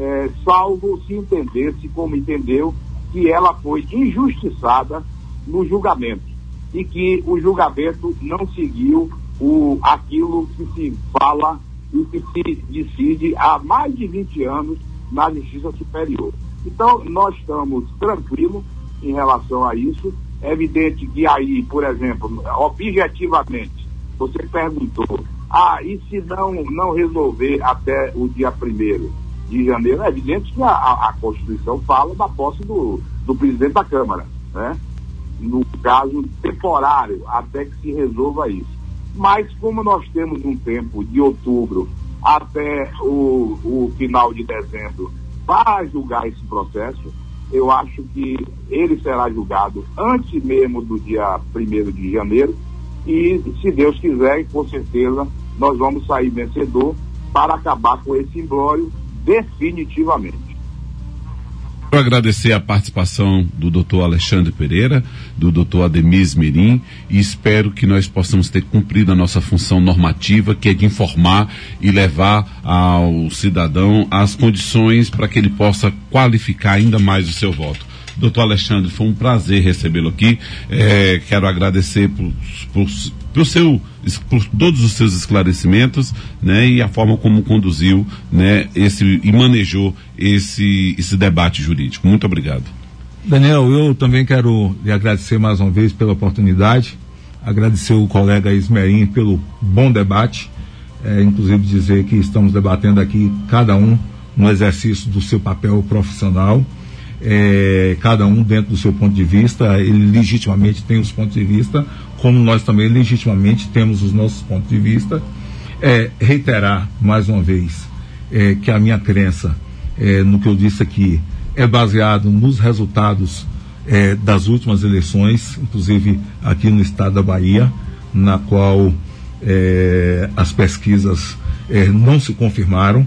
salvo se entendesse, como entendeu, que ela foi injustiçada no julgamento e que o julgamento não seguiu aquilo que se fala e que se decide há mais de 20 anos na Justiça Superior. Então, nós estamos tranquilos em relação a isso. É evidente que aí, por exemplo, objetivamente, você perguntou, e se não resolver até o dia 1º de janeiro? É evidente que a Constituição fala da posse do presidente da Câmara, né? No caso temporário, até que se resolva isso. Mas como nós temos um tempo de outubro até o final de dezembro para julgar esse processo, eu acho que ele será julgado antes mesmo do dia 1º de janeiro e, se Deus quiser, com certeza, nós vamos sair vencedor para acabar com esse imbróglio definitivamente. Quero agradecer a participação do Dr. Alexandre Pereira, do Dr. Ademir Esmerim, e espero que nós possamos ter cumprido a nossa função normativa, que é de informar e levar ao cidadão as condições para que ele possa qualificar ainda mais o seu voto. Doutor Alexandre, foi um prazer recebê-lo aqui. Quero agradecer por todos os seus esclarecimentos, né, e a forma como conduziu, né, e manejou esse debate jurídico. Muito obrigado. Daniel, eu também quero lhe agradecer mais uma vez pela oportunidade, agradecer o colega Esmerim pelo bom debate, inclusive dizer que estamos debatendo aqui cada um no exercício do seu papel profissional, cada um dentro do seu ponto de vista. Ele legitimamente tem os pontos de vista, como nós também legitimamente temos os nossos pontos de vista. Reiterar mais uma vez que a minha crença no que eu disse aqui é baseado nos resultados das últimas eleições, inclusive aqui no estado da Bahia, na qual as pesquisas não se confirmaram,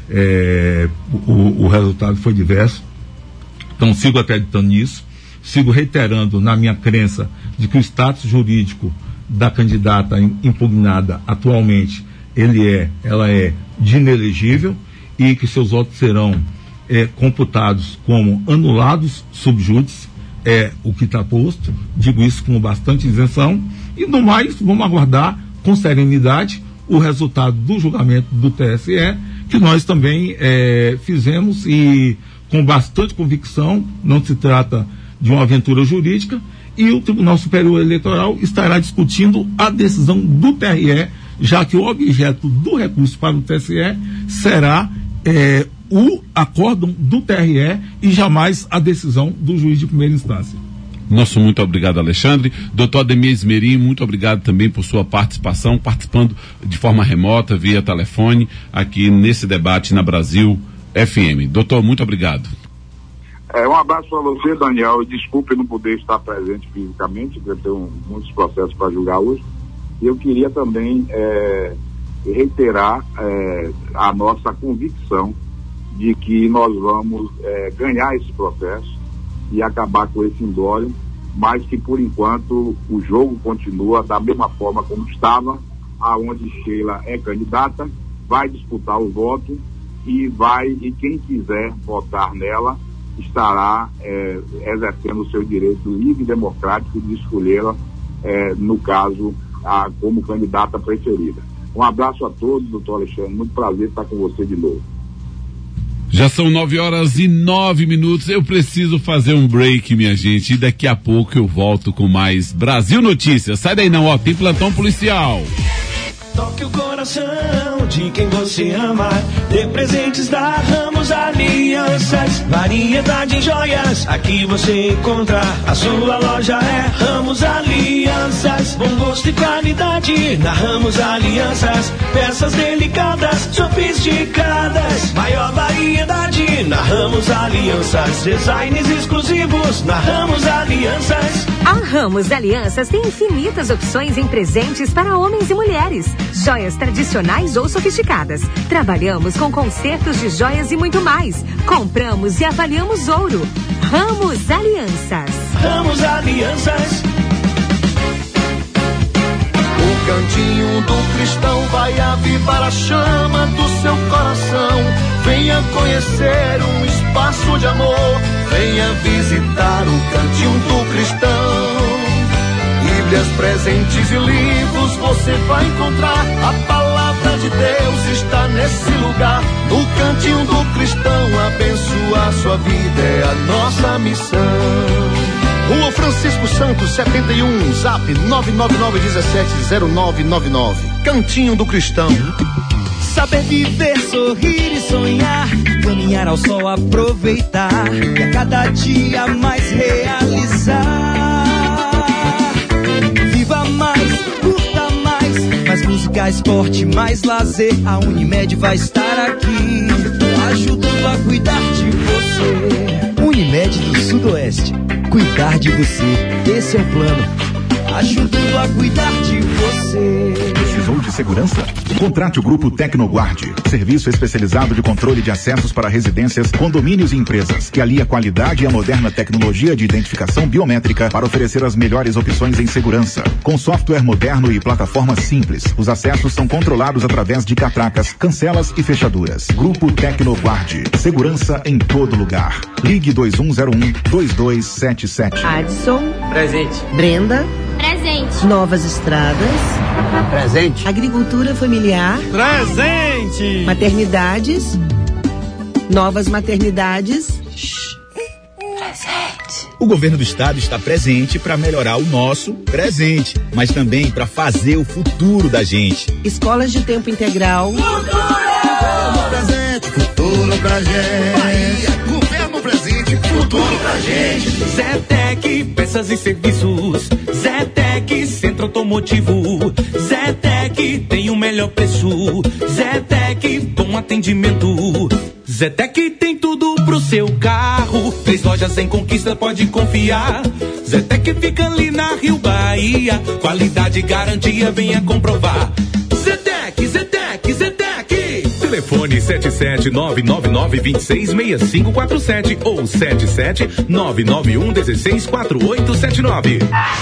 o resultado foi diverso. Então, sigo acreditando nisso, sigo reiterando na minha crença de que o status jurídico da candidata impugnada atualmente, ela é de inelegível e que seus votos serão computados como anulados sub judice, o que está posto. Digo isso com bastante isenção e, no mais, vamos aguardar com serenidade o resultado do julgamento do TSE, que nós também fizemos, e com bastante convicção. Não se trata de uma aventura jurídica, e o Tribunal Superior Eleitoral estará discutindo a decisão do TRE, já que o objeto do recurso para o TSE será o acórdão do TRE e jamais a decisão do juiz de primeira instância. Nosso muito obrigado, Alexandre. Doutor Ademir Esmerim, muito obrigado também por sua participação, participando de forma remota, via telefone, aqui nesse debate na Brasil FM. Doutor, muito obrigado. Um abraço para você, Daniel. Desculpe não poder estar presente fisicamente, porque eu tenho muitos processos para julgar hoje. E eu queria também reiterar a nossa convicção de que nós vamos ganhar esse processo e acabar com esse imbróglio, mas que, por enquanto, o jogo continua da mesma forma como estava, aonde Sheila é candidata, vai disputar o voto e quem quiser votar nela estará exercendo o seu direito livre e democrático de escolhê-la, no caso, como candidata preferida. Um abraço a todos, doutor Alexandre, muito prazer estar com você de novo. Já são 9h09. Eu preciso fazer um break, minha gente, e daqui a pouco eu volto com mais Brasil Notícias. Sai daí não, tem plantão policial. Toque o coração de quem você ama. Dê presentes da Ramos Alianças. Variedade em joias, aqui você encontra. A sua loja é Ramos Alianças. Bom gosto e qualidade na Ramos Alianças. Peças delicadas, sofisticadas. Maior variedade na Ramos Alianças. Designs exclusivos na Ramos Alianças. A Ramos Alianças tem infinitas opções em presentes para homens e mulheres. Joias tradicionais ou sofisticadas. Trabalhamos com concertos de joias e muito mais. Compramos e avaliamos ouro. Ramos Alianças. Ramos Alianças. O cantinho do cristão vai avivar a chama do seu coração. Venha conhecer um espaço de amor. Venha visitar o cantinho do cristão. Bíblias, presentes e livros você vai encontrar. A palavra de Deus está nesse lugar. No cantinho do cristão, abençoar a sua vida é a nossa missão. Rua Francisco Santos, 71, Zap 999170999. Cantinho do Cristão. Saber viver, sorrir e sonhar, caminhar ao sol, aproveitar e a cada dia mais realizar. Viva mais, curta mais música, esporte, mais lazer. A Unimed vai estar aqui, ajudando a cuidar de você. Unimed do Sudoeste, cuidar de você, esse é o plano, ajudando a cuidar de você. Precisou de segurança? Contrate o Grupo Tecnoguard, serviço especializado de controle de acessos para residências, condomínios e empresas, que alia a qualidade e a moderna tecnologia de identificação biométrica para oferecer as melhores opções em segurança. Com software moderno e plataforma simples, os acessos são controlados através de catracas, cancelas e fechaduras. Grupo Tecnoguard, segurança em todo lugar. Ligue 2101-2277. Adson. Presente. Brenda. Presente. Novas Estradas. Presente. Agricultura familiar. Presente. Maternidades. Novas maternidades. Presente. O governo do estado está presente para melhorar o nosso presente, mas também para fazer o futuro da gente. Escolas de tempo integral. Futuro presente, futuro pra gente. Bahia, governo presente, futuro pra gente. Zetec, peças e serviços. Zetec, centro automotivo. Zetec, tem o melhor preço. Zetec, bom atendimento. Zetec tem tudo pro seu carro. 3 lojas em Conquista, pode confiar. Zetec fica ali na Rio Bahia. Qualidade e garantia, venha comprovar. Zetec, Zetec, Zetec. Telefone 77999266547 ou 77991164879.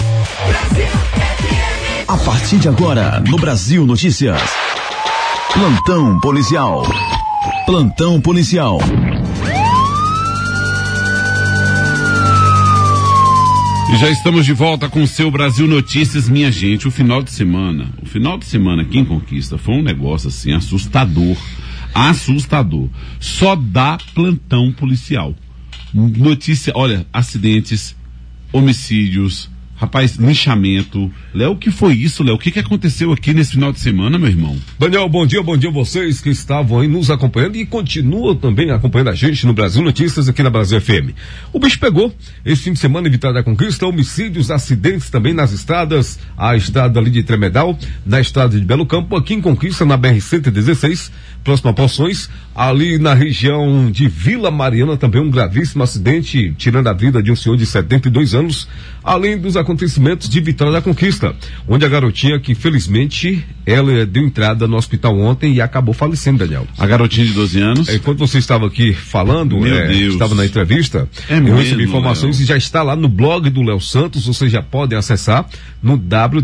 A partir de agora, no Brasil Notícias. Plantão policial. Plantão policial. E já estamos de volta com o seu Brasil Notícias, minha gente. O final de semana aqui em Conquista foi um negócio assim assustador. Só dá plantão policial. Notícia, olha, acidentes, homicídios, rapaz, linchamento. Léo, o que foi isso, Léo? O que aconteceu aqui nesse final de semana, meu irmão? Daniel, bom dia a vocês que estavam aí nos acompanhando e continuam também acompanhando a gente no Brasil Notícias aqui na Brasil FM. O bicho pegou esse fim de semana em Vitória da Conquista, homicídios, acidentes também nas estradas, a estrada ali de Tremedal, na estrada de Belo Campo, aqui em Conquista, na BR-116, próximo a Poções, ali na região de Vila Mariana, também um gravíssimo acidente, tirando a vida de um senhor de 72 anos, além dos acontecimentos de Vitória da Conquista, onde a garotinha que infelizmente ela deu entrada no hospital ontem e acabou falecendo, Daniel. A garotinha de 12 anos? Enquanto você estava aqui falando, estava na entrevista, eu recebi informações e já está lá no blog do Léo Santos, vocês já podem acessar no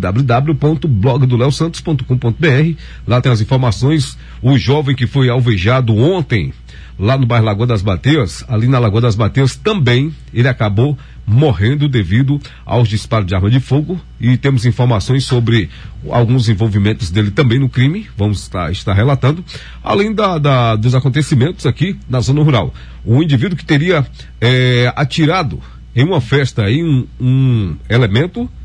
www.blogdoleosantos.com.br, lá tem as informações. O jovem que foi alvejado ontem lá no bairro Lagoa das Bateias, ali na Lagoa das Bateias também, ele acabou morrendo devido aos disparos de arma de fogo, e temos informações sobre alguns envolvimentos dele também no crime, vamos estar relatando, além dos acontecimentos aqui na zona rural. O indivíduo que teria atirado em uma festa em um elemento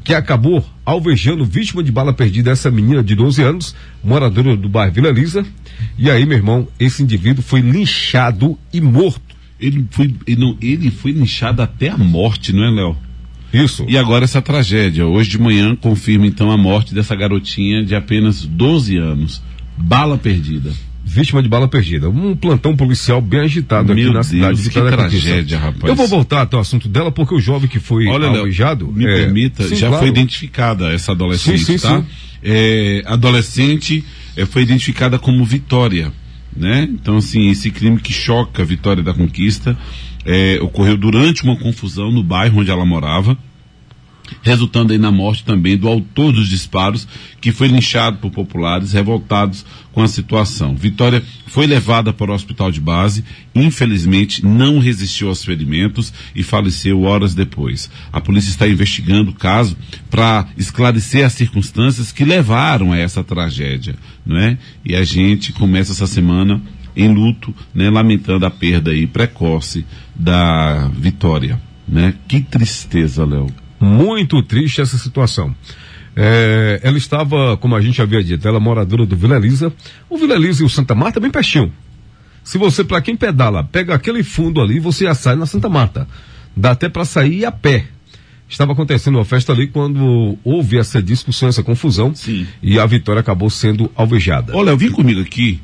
que acabou alvejando vítima de bala perdida, essa menina de 12 anos, moradora do bairro Vila Elisa. E aí, meu irmão, esse indivíduo foi linchado e morto. Ele foi linchado até a morte, não é, Léo? Isso. E agora essa tragédia. Hoje de manhã confirma então a morte dessa garotinha de apenas 12 anos. Bala perdida. Vítima de bala perdida. Um plantão policial bem agitado aqui na cidade de Vitória da Conquista. Que tragédia, rapaz. Eu vou voltar até o assunto dela, porque o jovem que foi alvejado... Me permita, sim, já claro. Foi identificada essa adolescente, sim, tá? Sim. Adolescente foi identificada como Vitória, né? Então, assim, esse crime que choca a Vitória da Conquista ocorreu durante uma confusão no bairro onde ela morava, resultando aí na morte também do autor dos disparos, que foi linchado por populares revoltados com a situação. Vitória foi levada para o hospital de base, infelizmente não resistiu aos ferimentos e faleceu horas depois. A polícia está investigando o caso para esclarecer as circunstâncias que levaram a essa tragédia, não é? E a gente começa essa semana em luto, né, lamentando a perda aí precoce da Vitória, né? Que tristeza, Léo. Muito triste essa situação. Ela estava, como a gente havia dito, ela é moradora do Vila Elisa. O Vila Elisa e o Santa Marta é bem pertinho. Se você, para quem pedala, pega aquele fundo ali, você já sai na Santa Marta. Dá até para sair a pé. Estava acontecendo uma festa ali quando houve essa discussão, essa confusão. Sim. E a Vitória acabou sendo alvejada. Olha, vem comigo aqui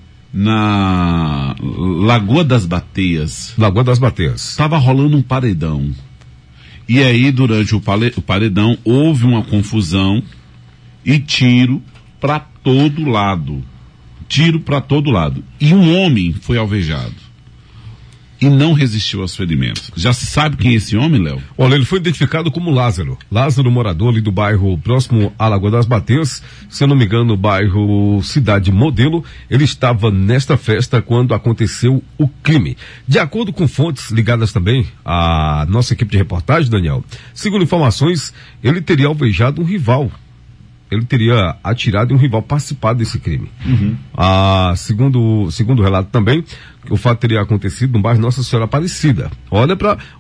na Lagoa das Bateias. Lagoa das Bateias. Estava rolando um paredão. E aí, durante o paredão, houve uma confusão e tiro para todo lado. Tiro para todo lado. E um homem foi alvejado. E não resistiu aos ferimentos. Já se sabe quem é esse homem, Léo? Olha, ele foi identificado como Lázaro. Lázaro, morador ali do bairro próximo à Lagoa das Bateias, se eu não me engano, no bairro Cidade Modelo. Ele estava nesta festa quando aconteceu o crime. De acordo com fontes ligadas também à nossa equipe de reportagem, Daniel, segundo informações, ele teria alvejado um rival. Ele teria atirado em um rival, participado desse crime. Uhum. Segundo o relato também, o fato teria acontecido no bairro Nossa Senhora Aparecida. Olha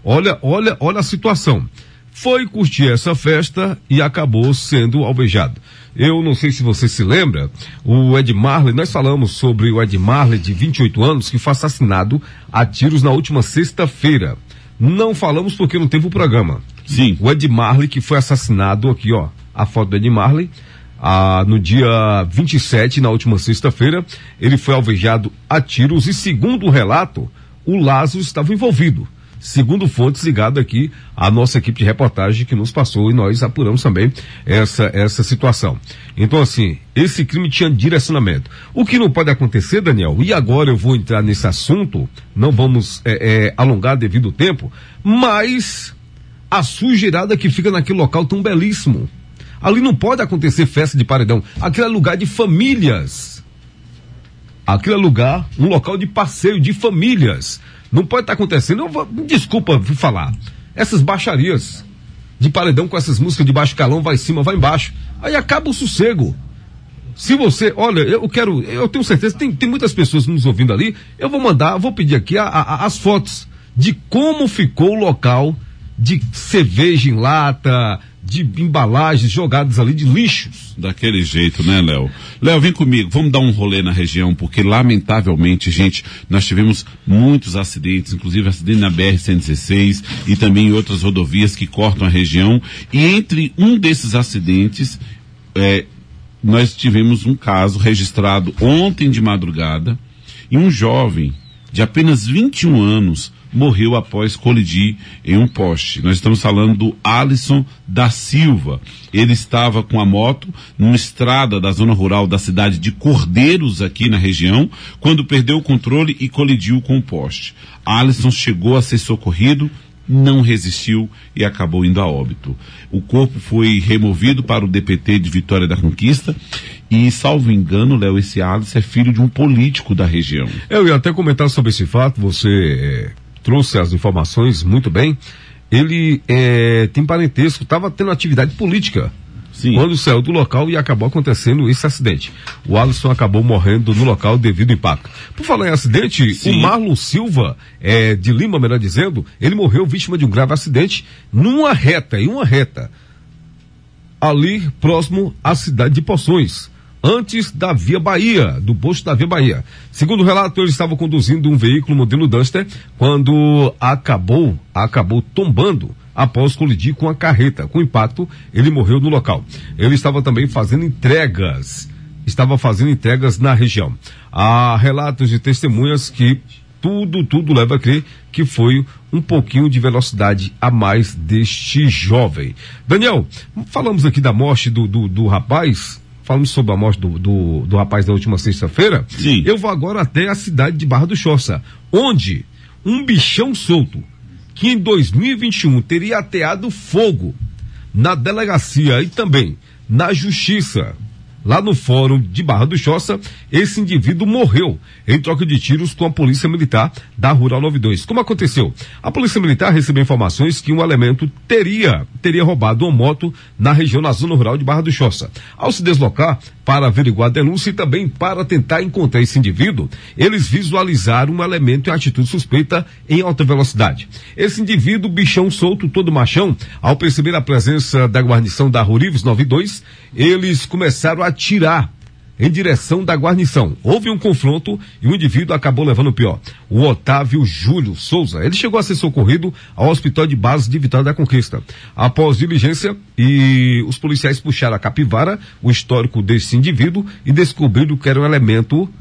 a situação. Foi curtir essa festa e acabou sendo alvejado. Eu não sei se você se lembra, o Ed Marley, nós falamos sobre o Ed Marley de 28 anos, que foi assassinado a tiros na última sexta-feira. Não falamos porque não teve o programa. Sim. O Ed Marley, que foi assassinado aqui, ó. A foto do Ed Marley, no dia 27, na última sexta-feira, ele foi alvejado a tiros e, segundo o relato, o Lázaro estava envolvido. Segundo fontes ligadas aqui à nossa equipe de reportagem que nos passou, e nós apuramos também essa situação. Então, assim, esse crime tinha direcionamento. O que não pode acontecer, Daniel, e agora eu vou entrar nesse assunto, não vamos alongar devido ao tempo, mas a sujeirada que fica naquele local tão belíssimo. Ali não pode acontecer festa de paredão. Aquele é lugar de famílias. Aquele é lugar, um local de passeio de famílias. Não pode estar acontecendo. Desculpa falar. Essas baixarias de paredão com essas músicas de baixo calão, vai em cima, vai embaixo. Aí acaba o sossego. Se você, olha, eu tenho certeza, tem muitas pessoas nos ouvindo ali. Eu vou pedir aqui as fotos de como ficou o local de cerveja em lata, de embalagens jogadas ali, de lixos. Daquele jeito, né, Léo? Léo, vem comigo, vamos dar um rolê na região, porque lamentavelmente, gente, nós tivemos muitos acidentes, inclusive acidente na BR-116 e também em outras rodovias que cortam a região, e entre um desses acidentes, nós tivemos um caso registrado ontem de madrugada, e um jovem de apenas 21 anos morreu após colidir em um poste. Nós estamos falando do Alisson da Silva. Ele estava com a moto numa estrada da zona rural da cidade de Cordeiros, aqui na região, quando perdeu o controle e colidiu com o poste. Alisson chegou a ser socorrido, não resistiu e acabou indo a óbito. O corpo foi removido para o DPT de Vitória da Conquista e, salvo engano, Léo, esse Alisson é filho de um político da região. Eu ia até comentar sobre esse fato, você trouxe as informações muito bem. Ele tem parentesco, estava tendo atividade política. Sim. Quando saiu do local e acabou acontecendo esse acidente. O Alisson acabou morrendo no local devido ao impacto. Por falar em acidente, sim, o Marlon Silva, de Lima, melhor dizendo, ele morreu vítima de um grave acidente em uma reta. ali próximo à cidade de Poções, antes da Via Bahia, do posto da Via Bahia. Segundo o relato, ele estava conduzindo um veículo modelo Duster quando acabou tombando após colidir com a carreta. Com impacto, ele morreu no local. Ele estava também fazendo entregas na região. Há relatos de testemunhas que tudo leva a crer que foi um pouquinho de velocidade a mais deste jovem. Daniel, falamos aqui da morte do rapaz, falamos sobre a morte do rapaz da última sexta-feira. Sim. Eu vou agora até a cidade de Barra do Choça, onde um bichão solto, que em 2021 teria ateado fogo na delegacia e também na justiça, lá no fórum de Barra do Choça, esse indivíduo morreu em troca de tiros com a Polícia Militar da Rural 92. Como aconteceu? A Polícia Militar recebeu informações que um elemento teria roubado uma moto na região, na zona rural de Barra do Choça. Ao se deslocar para averiguar a denúncia e também para tentar encontrar esse indivíduo, eles visualizaram um elemento em atitude suspeita em alta velocidade. Esse indivíduo, bichão solto, todo machão, ao perceber a presença da guarnição da Rurives 92, eles começaram a atirar em direção da guarnição. Houve um confronto e o indivíduo acabou levando o pior. O Otávio Júlio Souza, ele chegou a ser socorrido ao Hospital de Base de Vitória da Conquista. Após diligência, e os policiais puxaram a capivara, o histórico desse indivíduo, e descobriram que era um elemento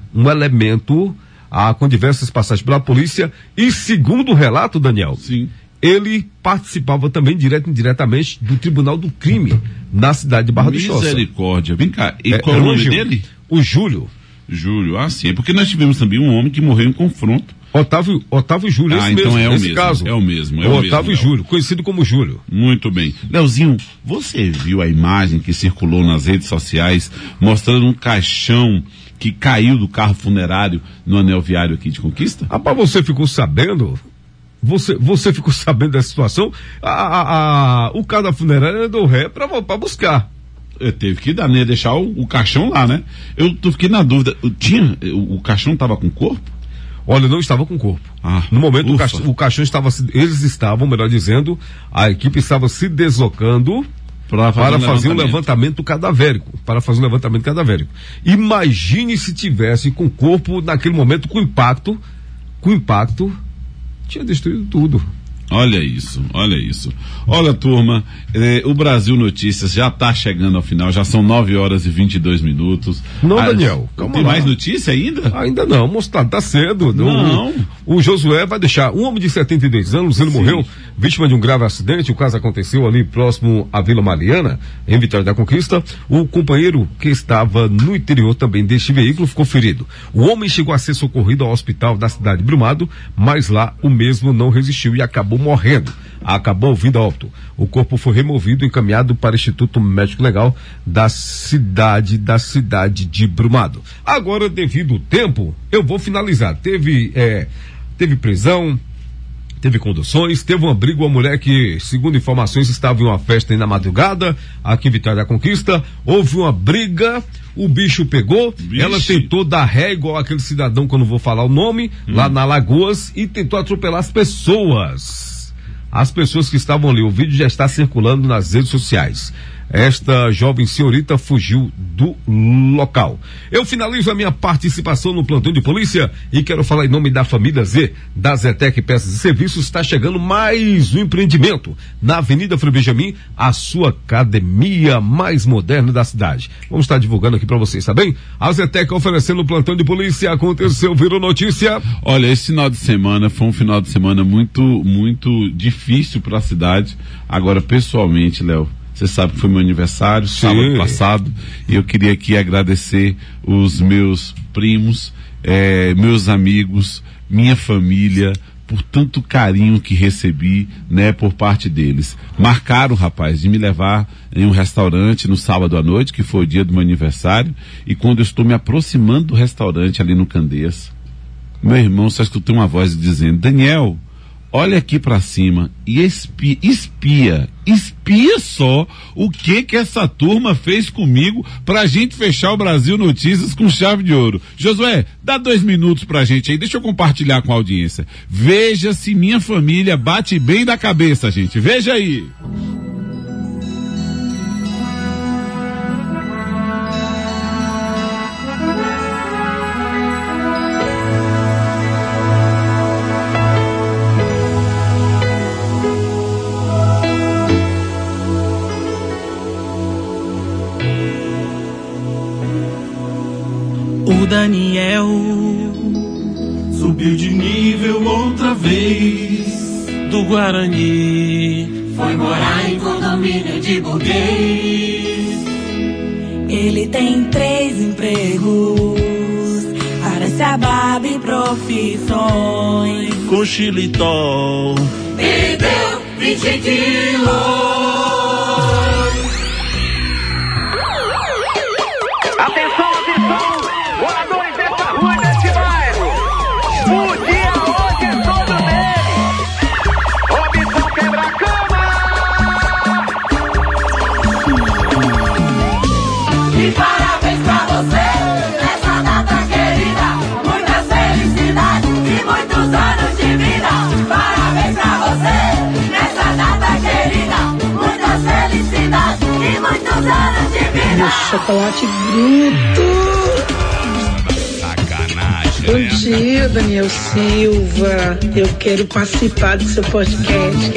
com diversas passagens pela polícia, e segundo o relato, Daniel, sim, ele participava também direto e indiretamente do Tribunal do Crime na cidade de Barra do Choça. Misericórdia. Vem cá, e qual é o nome dele? O Júlio. Júlio, sim, porque nós tivemos também um homem que morreu em confronto. Otávio Júlio, esse então mesmo, é o mesmo, caso. é o mesmo. Otávio Júlio, conhecido como Júlio. Muito bem. Leozinho, você viu a imagem que circulou nas redes sociais mostrando um caixão que caiu do carro funerário no anel viário aqui de Conquista? Rapaz, você ficou sabendo? Você ficou sabendo dessa situação? O cara da funerária deu ré pra buscar. Eu teve que dar, né? Deixar o caixão lá, né? Eu fiquei na dúvida. O caixão estava com corpo? Olha, não estava com corpo. No momento, o caixão estava, eles estavam, melhor dizendo, a equipe estava se deslocando para fazer um levantamento cadavérico. Imagine se tivesse com o corpo naquele momento com impacto, tinha destruído tudo. Olha isso. Olha, turma, o Brasil Notícias já está chegando ao final, já são 9h22. Não, Daniel, calma tem lá. mais notícia ainda? Ainda não, mostrado, tá cedo. Não. O Josué vai deixar um homem de 72 anos, ele morreu vítima de um grave acidente. O caso aconteceu ali próximo à Vila Mariana, em Vitória da Conquista. O companheiro que estava no interior também deste veículo ficou ferido. O homem chegou a ser socorrido ao hospital da cidade de Brumado, mas lá o mesmo não resistiu e acabou morrendo. Acabou vindo a óbito. O corpo foi removido e encaminhado para o Instituto Médico Legal da cidade de Brumado. Agora, devido ao tempo, eu vou finalizar. Teve prisão, teve conduções, teve uma briga, uma mulher que, segundo informações, estava em uma festa aí na madrugada, aqui em Vitória da Conquista. Houve uma briga, o bicho pegou, ela tentou dar ré, igual aquele cidadão que eu não vou falar o nome, lá na Lagoas, e tentou atropelar as pessoas. As pessoas que estavam ali. O vídeo já está circulando nas redes sociais. Esta jovem senhorita fugiu do local. Eu finalizo a minha participação no plantão de polícia e quero falar em nome da família Z, da Zetec Peças e Serviços. Está chegando mais um empreendimento na Avenida Frei Benjamin, a sua academia mais moderna da cidade. Vamos estar divulgando aqui para vocês, tá bem? A Zetec oferecendo o plantão de polícia. Aconteceu, virou notícia. Olha, esse final de semana foi um final de semana muito, muito difícil para a cidade. Agora, pessoalmente, Léo, você sabe que foi meu aniversário, sábado passado, e eu queria aqui agradecer os meus primos, meus amigos, minha família, por tanto carinho que recebi, né, por parte deles. Marcaram, rapaz, de me levar em um restaurante no sábado à noite, que foi o dia do meu aniversário, e quando eu estou me aproximando do restaurante ali no Candeias, meu irmão só escutou uma voz dizendo: Daniel, olha aqui pra cima e espia só o que essa turma fez comigo pra gente fechar o Brasil Notícias com chave de ouro. Josué, dá 2 minutos pra gente aí, deixa eu compartilhar com a audiência. Veja se minha família bate bem da cabeça, gente. Veja aí. O Daniel subiu de nível outra vez. Do Guarani foi morar em condomínio de burguês. Ele tem 3 empregos, parece a Barbie em profissões. Com xilitol perdeu 20 quilos. Atenção, atenção, moradores dessa rua e desse bairro. O dia hoje é todo dele. Robson Quebra-Cama. E parabéns pra você nessa data querida. Muitas felicidades e muitos anos de vida. Parabéns pra você nessa data querida. Muitas felicidades e muitos anos de vida. Meu chocolate bruto. Sacanagem. Bom dia, Daniel Silva. Eu quero participar do seu podcast.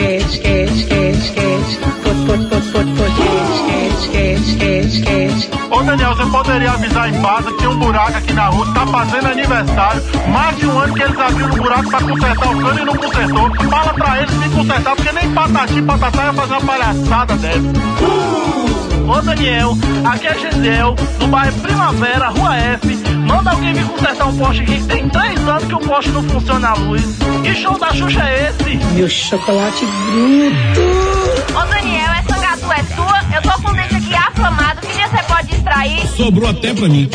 Ô Daniel, você poderia avisar em casa que tem um buraco aqui na rua, tá fazendo aniversário. Mais de um ano que eles abriram o buraco pra consertar o cano e não consertou. Fala pra eles me consertar, porque nem Patati Patatá ia fazer uma palhaçada dessa. Ô Daniel, aqui é Gisel, do bairro Primavera, Rua F. Manda alguém vir consertar um poste aqui que tem 3 anos que o poste não funciona a luz. Que show da Xuxa é esse? Meu chocolate bruto. Ô Daniel, essa gatu é sua? Eu tô com o dente aqui aflamado, que dia você pode extrair? Sobrou até pra mim.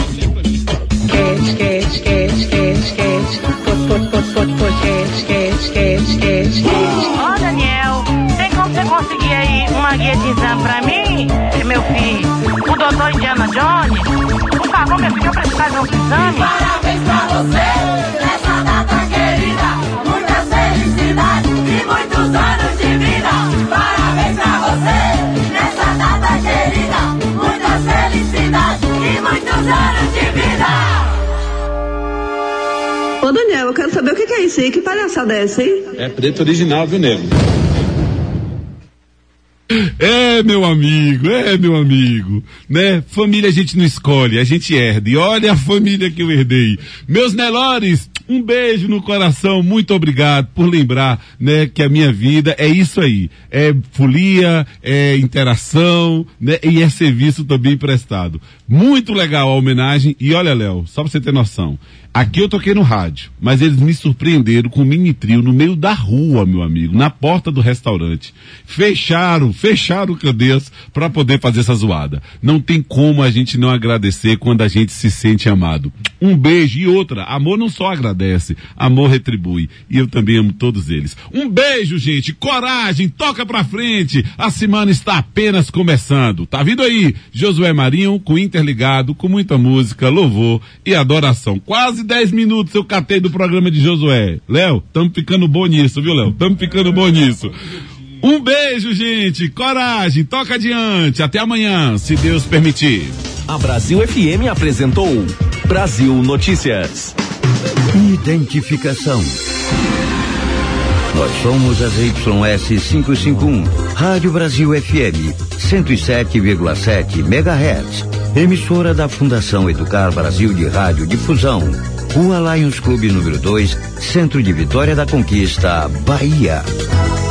Ô Daniel, tem como você conseguir aí uma guia de exame pra mim? Meu filho, o doutor Indiana Jones? Por favor, meu filho, eu preciso fazer um exame. Parabéns pra você nessa data querida. Muitas felicidades e muitos anos de vida. Parabéns pra você nessa data querida. Muitas felicidades e muitos anos de vida. Ô Daniel, eu quero saber o que é isso aí. Que palhaçada é essa aí? É preto original, viu, nego? É, meu amigo, né? Família a gente não escolhe, a gente herda. E olha a família que eu herdei. Meus Nelores, um beijo no coração, muito obrigado por lembrar, né, que a minha vida é isso aí. É folia, é interação, né, e é serviço também prestado. Muito legal a homenagem. E olha, Léo, só pra você ter noção, aqui eu toquei no rádio, mas eles me surpreenderam com um mini trio no meio da rua, meu amigo, na porta do restaurante. Fecharam cadeias para poder fazer essa zoada. Não tem como a gente não agradecer quando a gente se sente amado. Um beijo. E outra, amor não só agradece, amor retribui. E eu também amo todos eles. Um beijo, gente. Coragem, toca pra frente. A semana está apenas começando. Tá vindo aí Josué Marinho com Interligado, com muita música, louvor e adoração. Quase 10 minutos eu catei do programa de Josué. Léo, tamo ficando bom nisso, viu, Léo? Tamo ficando bom nisso. Um beijo, gente. Coragem, toca adiante. Até amanhã, se Deus permitir. A Brasil FM apresentou Brasil Notícias. Identificação. Nós somos a ZYS 551, Rádio Brasil FM, 107,7 MHz. Emissora da Fundação Educar Brasil de Rádio Difusão. Rua Lions Clube número 2, Centro de Vitória da Conquista, Bahia.